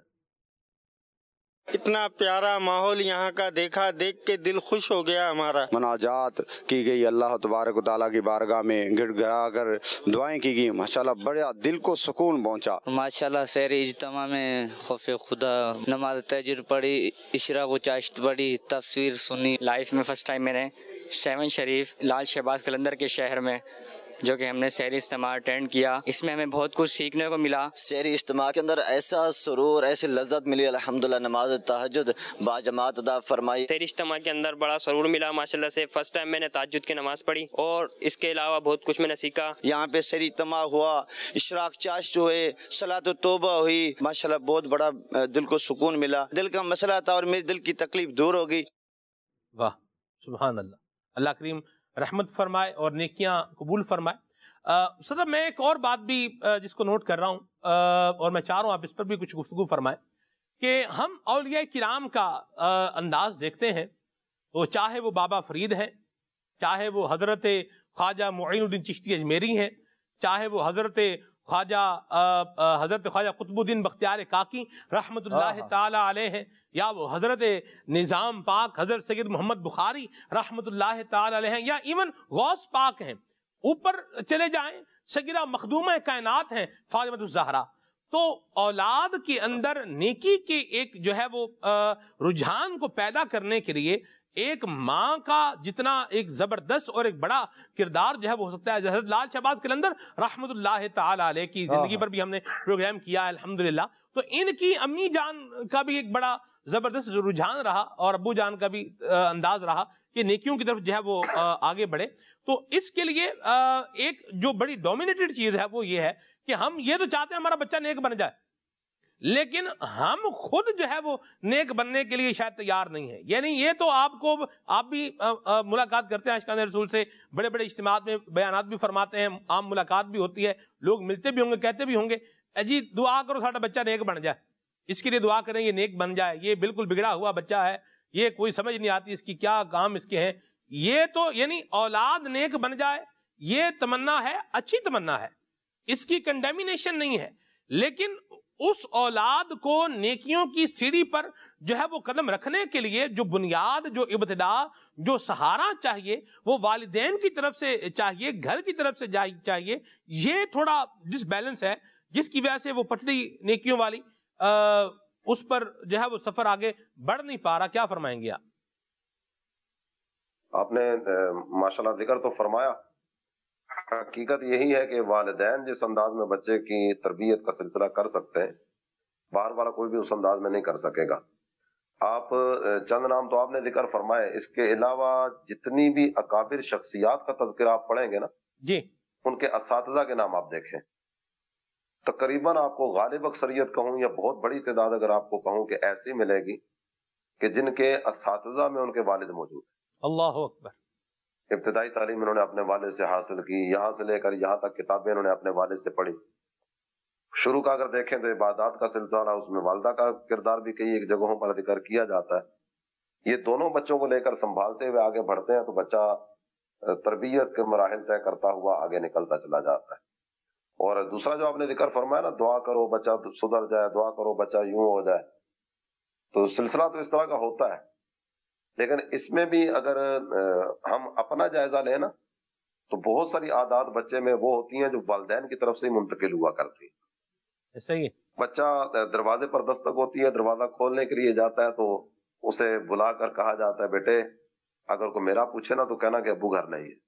I: اتنا پیارا ماحول یہاں کا دیکھا، دیکھ کے دل خوش ہو گیا ہمارا۔
J: مناجات کی گئی اللہ تبارک و تعالیٰ کی بارگاہ میں، گڑ گڑا کر دعائیں کی گئی، ماشاءاللہ بڑا دل کو سکون پہنچا۔
K: ماشاءاللہ سحری اجتماع میں خوف خدا، نماز تہجد پڑھی، اشراق و چاشت پڑھی، تفسیر سنی۔
L: لائف میں فرسٹ ٹائم میں نے سیون شریف لال شہباز قلندر کے شہر میں جو کہ ہم نے سحری اجتماع اٹینڈ کیا، اس میں ہمیں بہت کچھ سیکھنے کو ملا۔
M: سحری اجتماع کے اندر ایسا سرور، ایسی لذت ملی، الحمدللہ نماز تہجد باجماعت ادا فرمائی۔
L: سحری اجتماع کے اندر بڑا سرور ملا ماشاءاللہ سے۔ فرسٹ ٹائم میں نے تہجد کی نماز پڑھی اور اس کے علاوہ بہت کچھ میں نے سیکھا۔
I: یہاں پہ سحری اجتماع ہوا، اشراق چاشت ہوئے، صلاۃ و توبہ ہوئی، ماشاءاللہ بہت بڑا دل کو سکون ملا۔ دل کا مسئلہ تھا اور میری دل کی تکلیف دور ہو گئی۔
B: واہ سبحان اللہ، اللہ کریم رحمت فرمائے اور نیکیاں قبول فرمائے۔ صدر میں ایک اور بات بھی جس کو نوٹ کر رہا ہوں اور میں چاہ رہا ہوں آپ اس پر بھی کچھ گفتگو فرمائیں کہ ہم اولیاء کرام کا انداز دیکھتے ہیں تو چاہے وہ بابا فرید ہیں، چاہے وہ حضرت خواجہ معین الدین چشتی اجمیری ہیں، چاہے وہ حضرت خواجہ قطب الدین بختیار کاکی رحمت اللہ تعالی علیہ ہیں، یا وہ حضرت نظام پاک حضرت سید محمد بخاری رحمت اللہ تعالی علیہ ہیں، یا ایون غوث پاک ہیں، اوپر چلے جائیں سیدہ مخدومہ کائنات ہیں فاطمہ الزہرا۔ تو اولاد کے اندر نیکی کے ایک جو ہے وہ رجحان کو پیدا کرنے کے لیے ایک ماں کا جتنا ایک زبردست اور ایک بڑا کردار جو ہے وہ ہو سکتا ہے۔ حضرت لال شہباز قلندر رحمت اللہ تعالی علیہ کی زندگی پر بھی ہم نے پروگرام کیا ہے الحمدللہ، تو ان کی امی جان کا بھی ایک بڑا زبردست رجحان رہا اور ابو جان کا بھی انداز رہا کہ نیکیوں کی طرف جو ہے وہ آگے بڑھے۔ تو اس کے لیے ایک جو بڑی ڈومینیٹڈ چیز ہے وہ یہ ہے کہ ہم یہ تو چاہتے ہیں ہمارا بچہ نیک بن جائے، لیکن ہم خود جو ہے وہ نیک بننے کے لیے شاید تیار نہیں ہے۔ یعنی یہ تو آپ بھی ملاقات کرتے ہیں عاشقان رسول سے، بڑے بڑے اجتماعات میں بیانات بھی فرماتے ہیں، عام ملاقات بھی ہوتی ہے، لوگ ملتے بھی ہوں گے، کہتے بھی ہوں گے جی دعا کرو ساڈا بچہ نیک بن جائے، اس کے لیے دعا کریں یہ نیک بن جائے، یہ بالکل بگڑا ہوا بچہ ہے، یہ کوئی سمجھ نہیں آتی اس کی کیا کام اس کے ہیں۔ یہ تو یعنی اولاد نیک بن جائے یہ تمنا ہے، اچھی تمنا ہے، اس کی کنڈیمنیشن نہیں ہے، لیکن اس اولاد کو نیکیوں کی سیڑھی پر جو ہے وہ قدم رکھنے کے لیے جو بنیاد، جو ابتدا، جو سہارا چاہیے وہ والدین کی طرف سے چاہیے، گھر کی طرف سے چاہیے۔ یہ تھوڑا ڈس بیلنس ہے جس کی وجہ سے وہ پٹڑی نیکیوں والی اس پر جو ہے وہ سفر آگے بڑھ نہیں پا رہا۔ کیا فرمائیں گے
H: آپ نے ماشاءاللہ ذکر تو فرمایا، حقیقت یہی ہے کہ والدین جس انداز میں بچے کی تربیت کا سلسلہ کر سکتے ہیں باہر والا کوئی بھی اس انداز میں نہیں کر سکے گا۔ آپ چند نام تو آپ نے ذکر فرمائے، اس کے علاوہ جتنی بھی اکابر شخصیات کا تذکرہ آپ پڑھیں گے نا
B: جی،
H: ان کے اساتذہ کے نام آپ دیکھیں، تقریباً آپ کو غالب اکثریت کہوں یا بہت بڑی تعداد اگر آپ کو کہوں کہ ایسی ملے گی کہ جن کے اساتذہ میں ان کے والد موجود ہیں.
B: اللہ اکبر.
H: ابتدائی تعلیم انہوں نے اپنے والد سے حاصل کی، یہاں سے لے کر یہاں تک کتابیں انہوں نے اپنے والد سے پڑھی. شروع کا اگر دیکھیں تو عبادات کا سلسلہ، اس میں والدہ کا کردار بھی کئی ایک جگہوں پر ذکر کیا جاتا ہے. یہ دونوں بچوں کو لے کر سنبھالتے ہوئے آگے بڑھتے ہیں تو بچہ تربیت کے مراحل طے کرتا ہوا آگے نکلتا چلا جاتا ہے. اور دوسرا جو آپ نے ذکر فرمایا نا، دعا کرو بچہ سدھر جائے، دعا کرو بچہ یوں ہو جائے، تو سلسلہ تو اس طرح کا ہوتا ہے. لیکن اس میں بھی اگر ہم اپنا جائزہ لیں نا تو بہت ساری عادات بچے میں وہ ہوتی ہیں جو والدین کی طرف سے منتقل ہوا کرتی ہیں.
B: ایسا ہی
H: بچہ دروازے پر دستک ہوتی ہے، دروازہ کھولنے کے لیے جاتا ہے تو اسے بلا کر کہا جاتا ہے بیٹے اگر کوئی میرا پوچھے نا تو کہنا کہ ابو گھر نہیں ہے.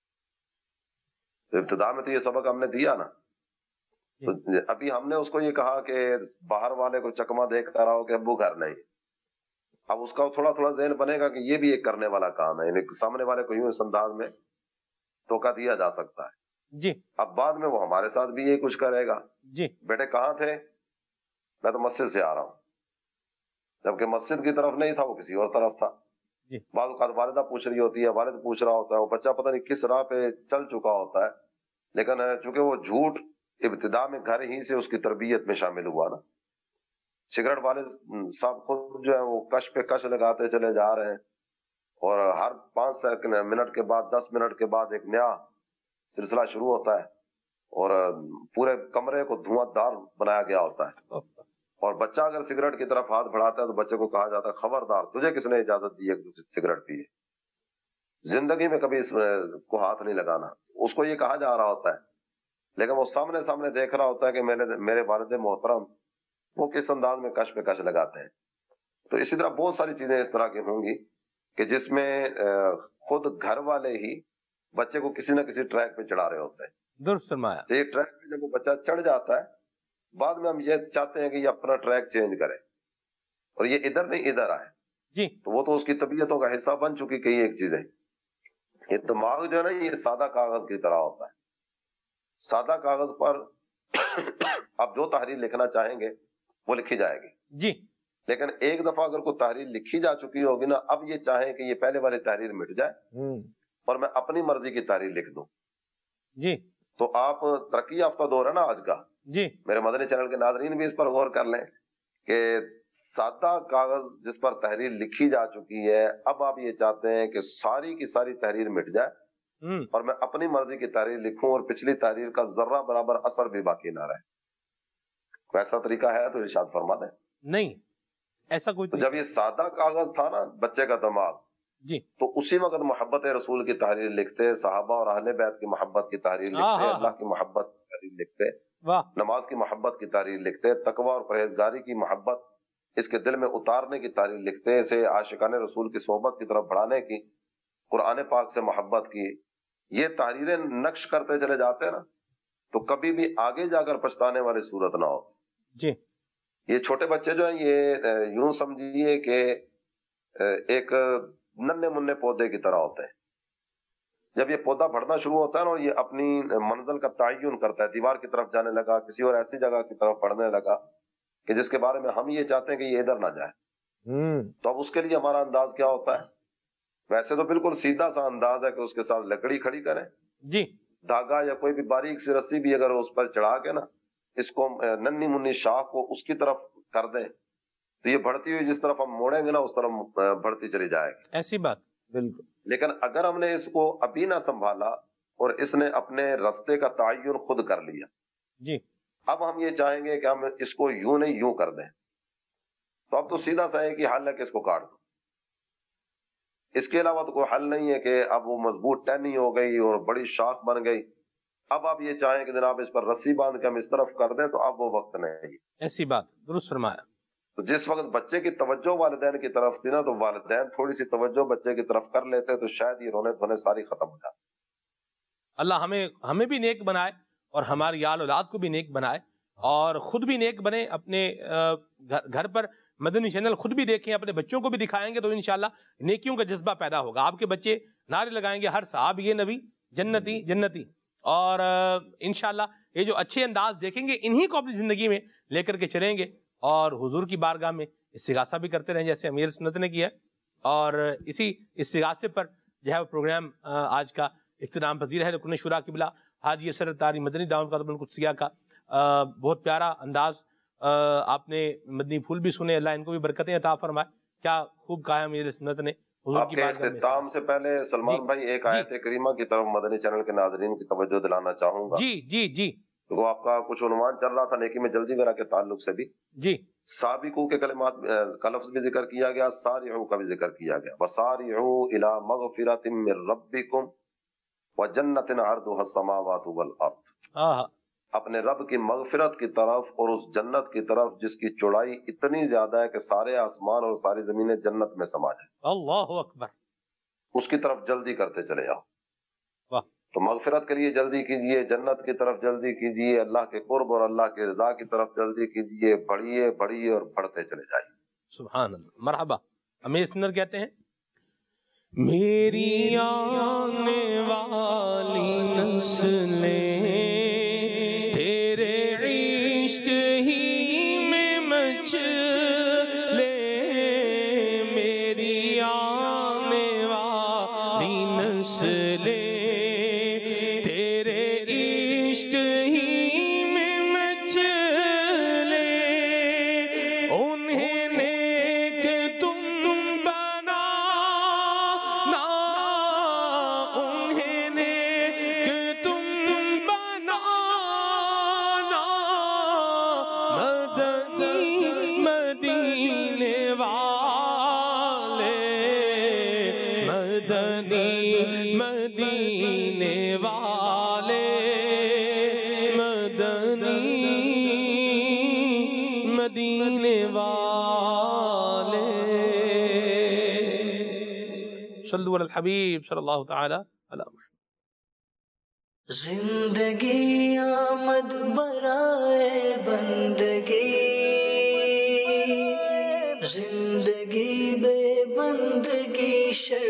H: تو ابتدا میں تو یہ سبق ہم نے دیا نا، تو ابھی ہم نے اس کو یہ کہا کہ باہر والے کو چکما دیکھتا رہو کہ ابو گھر نہیں. اب اس کا تھوڑا تھوڑا ذہن بنے گا کہ یہ بھی ایک کرنے والا کام ہے، یعنی سامنے والے کو یوں اس انداز میں دھوکہ دیا جا سکتا ہے.
B: جی.
H: اب بعد میں وہ ہمارے ساتھ بھی یہی کچھ کرے گا.
B: جی.
H: بیٹے کہاں تھے؟ میں تو مسجد سے آ رہا ہوں، جبکہ مسجد کی طرف نہیں تھا، وہ کسی اور طرف تھا.
B: جی.
H: بعض اوقات والدہ پوچھ رہی ہوتی ہے، والد پوچھ رہا ہوتا ہے، وہ بچہ پتہ نہیں کس راہ پہ چل چکا ہوتا ہے، لیکن چونکہ وہ جھوٹ ابتدا میں گھر ہی سے اس کی تربیت میں شامل ہوا نا. سگریٹ والے صاحب خود جو ہے وہ کش پہ کش لگاتے چلے جا رہے ہیں، اور ہر 5 منٹ کے بعد 10 منٹ کے بعد ایک نیا سلسلہ شروع ہوتا ہے، اور پورے کمرے کو دھواں دار بنایا گیا ہوتا ہے. اور بچہ اگر سگریٹ کی طرف ہاتھ بڑھاتا ہے تو بچے کو کہا جاتا ہے خبردار تجھے کس نے اجازت دی ہے کہ سگریٹ پیے، زندگی میں کبھی اس کو ہاتھ نہیں لگانا. اس کو یہ کہا جا رہا ہوتا ہے، لیکن وہ سامنے سامنے دیکھ رہا ہوتا ہے کہ میرے والد محترم وہ کس انداز میں کش پہ کش لگاتے ہیں. تو اسی طرح بہت ساری چیزیں اس طرح کی ہوں گی کہ جس میں خود گھر والے ہی بچے کو کسی نہ کسی ٹریک پہ چڑھا رہے ہوتے ہیں.
B: درست فرمایا.
H: تو ایک ٹریک پہ جب وہ بچہ چڑھ جاتا ہے، بعد میں ہم یہ چاہتے ہیں کہ یہ اپنا ٹریک چینج کرے اور یہ ادھر نہیں ادھر آئے.
B: جی.
H: تو وہ تو اس کی طبیعتوں کا حصہ بن چکی کئی ایک چیزیں. یہ دماغ جو ہے نا یہ سادہ کاغذ کی طرح ہوتا ہے. سادہ کاغذ پر آپ جو تحریر لکھنا چاہیں گے وہ لکھی جائے گی.
B: جی.
H: لیکن ایک دفعہ اگر کوئی تحریر لکھی جا چکی ہوگی نا، اب یہ چاہیں کہ یہ پہلے والی تحریر مٹ جائے اور میں اپنی مرضی کی تحریر لکھ دوں.
B: جی.
H: تو آپ ترقی یافتہ دور ہے نا آج کا.
B: جی.
H: میرے مدنی چینل کے ناظرین بھی اس پر غور کر لیں کہ سادہ کاغذ جس پر تحریر لکھی جا چکی ہے، اب آپ یہ چاہتے ہیں کہ ساری کی ساری تحریر مٹ جائے اور میں اپنی مرضی کی تحریر لکھوں اور پچھلی تحریر کا ذرہ برابر اثر بھی باقی نہ رہے. کوئی ایسا طریقہ ہے تو ارشاد فرما دیں.
B: نہیں ایسا کوئی.
H: تو جب یہ سادہ کاغذ تھا نا بچے کا دماغ،
B: جی،
H: تو اسی وقت محبت رسول کی تحریر لکھتے، صحابہ اور اہل بیت کی محبت کی تحریر لکھتے، اللہ کی محبت کی تحریر لکھتے، نماز کی محبت کی تحریر لکھتے، تقوی اور پرہیزگاری کی محبت اس کے دل میں اتارنے کی تحریر لکھتے، اسے عاشقان رسول کی صحبت کی طرف بڑھانے کی، قرآن پاک سے محبت کی. یہ تحریریں نقش کرتے چلے جاتے ہیں نا تو کبھی بھی آگے جا کر پچھتانے والی صورت نہ ہوتی.
B: جی.
H: یہ چھوٹے بچے جو ہیں یہ یوں سمجھیے کہ ایک ننھے منھے پودے کی طرح ہوتے ہیں. جب یہ پودا بڑھنا شروع ہوتا ہے نا اور یہ اپنی منزل کا تعین کرتا ہے، دیوار کی طرف جانے لگا، کسی اور ایسی جگہ کی طرف بڑھنے لگا کہ جس کے بارے میں ہم یہ چاہتے ہیں کہ یہ ادھر نہ جائے، تو اب اس کے لیے ہمارا انداز کیا ہوتا ہے؟ ویسے تو بالکل سیدھا سا انداز ہے کہ اس کے ساتھ لکڑی کھڑی کریں،
B: جی،
H: دھاگا یا کوئی بھی باریک سی رسی بھی اگر اس پر چڑھا کے نا اس کو ننھی منھی شاخ کو اس کی طرف کر دیں تو یہ بڑھتی ہوئی جس طرف ہم موڑیں گے نا اس طرف بڑھتی چلی جائے گی.
B: ایسی بات بالکل.
H: لیکن اگر ہم نے اس کو ابھی نہ سنبھالا اور اس نے اپنے رستے کا تعین خود کر لیا،
B: جی،
H: اب ہم یہ چاہیں گے کہ ہم اس کو یوں نہیں یوں کر دیں، تو اب تو سیدھا سا ہے کہ حل ہے کہ اس کو کاٹ دو. اس کے علاوہ تو کوئی حل نہیں ہے کہ اب وہ مضبوط ٹہنی ہو گئی اور بڑی شاخ بن گئی، اب آپ یہ چاہیں کہ جناب اس پر رسی باندھ کے ہم اس طرف کر دیں، تو اب وہ وقت نہیں.
B: ایسی بات درست فرمایا.
H: تو جس وقت بچے کی توجہ والدین کی طرف تھی نا تو والدین تھوڑی سی توجہ بچے کی طرف کر لیتے تو شاید یہ رونے دھونے ساری ختم ہو جاتی.
B: اللہ ہمیں بھی نیک بنائے اور ہماری آل اولاد کو بھی نیک بنائے اور خود بھی نیک بنے. اپنے گھر پر مدنی چینل خود بھی دیکھیں، اپنے بچوں کو بھی دکھائیں گے تو انشاءاللہ نیکیوں کا جذبہ پیدا ہوگا. آپ کے بچے نعرے لگائیں گے ہر صاحب یہ نبی جنتی جنتی، اور انشاءاللہ یہ جو اچھے انداز دیکھیں گے انہی کو اپنی زندگی میں لے کر کے چلیں گے اور حضور کی بارگاہ میں استغاثہ بھی کرتے رہیں جیسے امیر سنت نے کیا. اور اسی استغاثے پر جو ہے وہ پروگرام آج کا اختتام پذیر ہے. رکن شورا قبلہ حاجی اسرت طاری مدنی دعوت خاتم القدسیہ کا بہت پیارا انداز آپ نے مدنی پھول بھی سنے. اللہ ان کو بھی برکتیں عطا فرمائے. کیا خوب کہا امیر سنت نے.
H: آپ کے اختتام سے پہلے سلمان بھائی ایک آیت کریمہ کی طرف مدنی چینل کے ناظرین کی توجہ دلانا چاہوں گا.
B: جی
H: تو آپ کا کچھ عنوان چل رہا تھا نیکی میں جلدی وغیرہ کے تعلق سے بھی.
B: جی
H: سابقو کے کلمات کا لفظ بھی ذکر کیا گیا, سارعو کا بھی ذکر کیا گیا. وسارعو الی مغفرۃ من ربکم وجنۃ عرضها السماوات والارض. اپنے رب کی مغفرت کی طرف اور اس جنت کی طرف جس کی چوڑائی اتنی زیادہ ہے کہ سارے آسمان اور ساری زمینیں جنت میں سما جائیں.
B: اللہ اکبر.
H: اس کی طرف جلدی کرتے چلے جاؤ.
B: واہ.
H: تو مغفرت کے لیے جلدی کیجئے, جنت کی طرف جلدی کیجئے, اللہ کے قرب اور اللہ کے رضا کی طرف جلدی کیجئے. بڑھیے اور بڑھتے چلے جائیے.
B: سبحان اللہ. مرحبا. امیر سنر کہتے ہیں میری آنے والی نسلیں تیرے عشق ہی میں مچلے. میری آنے والی نسلیں تیرے عشق ہی میں مچلے. انہیں نیک تم بنانا, انہیں نیک تم بنانا. مدنی مدینے والے, مدنی مدینے والے, مدنی مدینے والے. صلو علی الحبیب صلی اللہ تعالی علی محمد.
A: زندگی آمد برائے بندگی, زندگی بے بندگی شر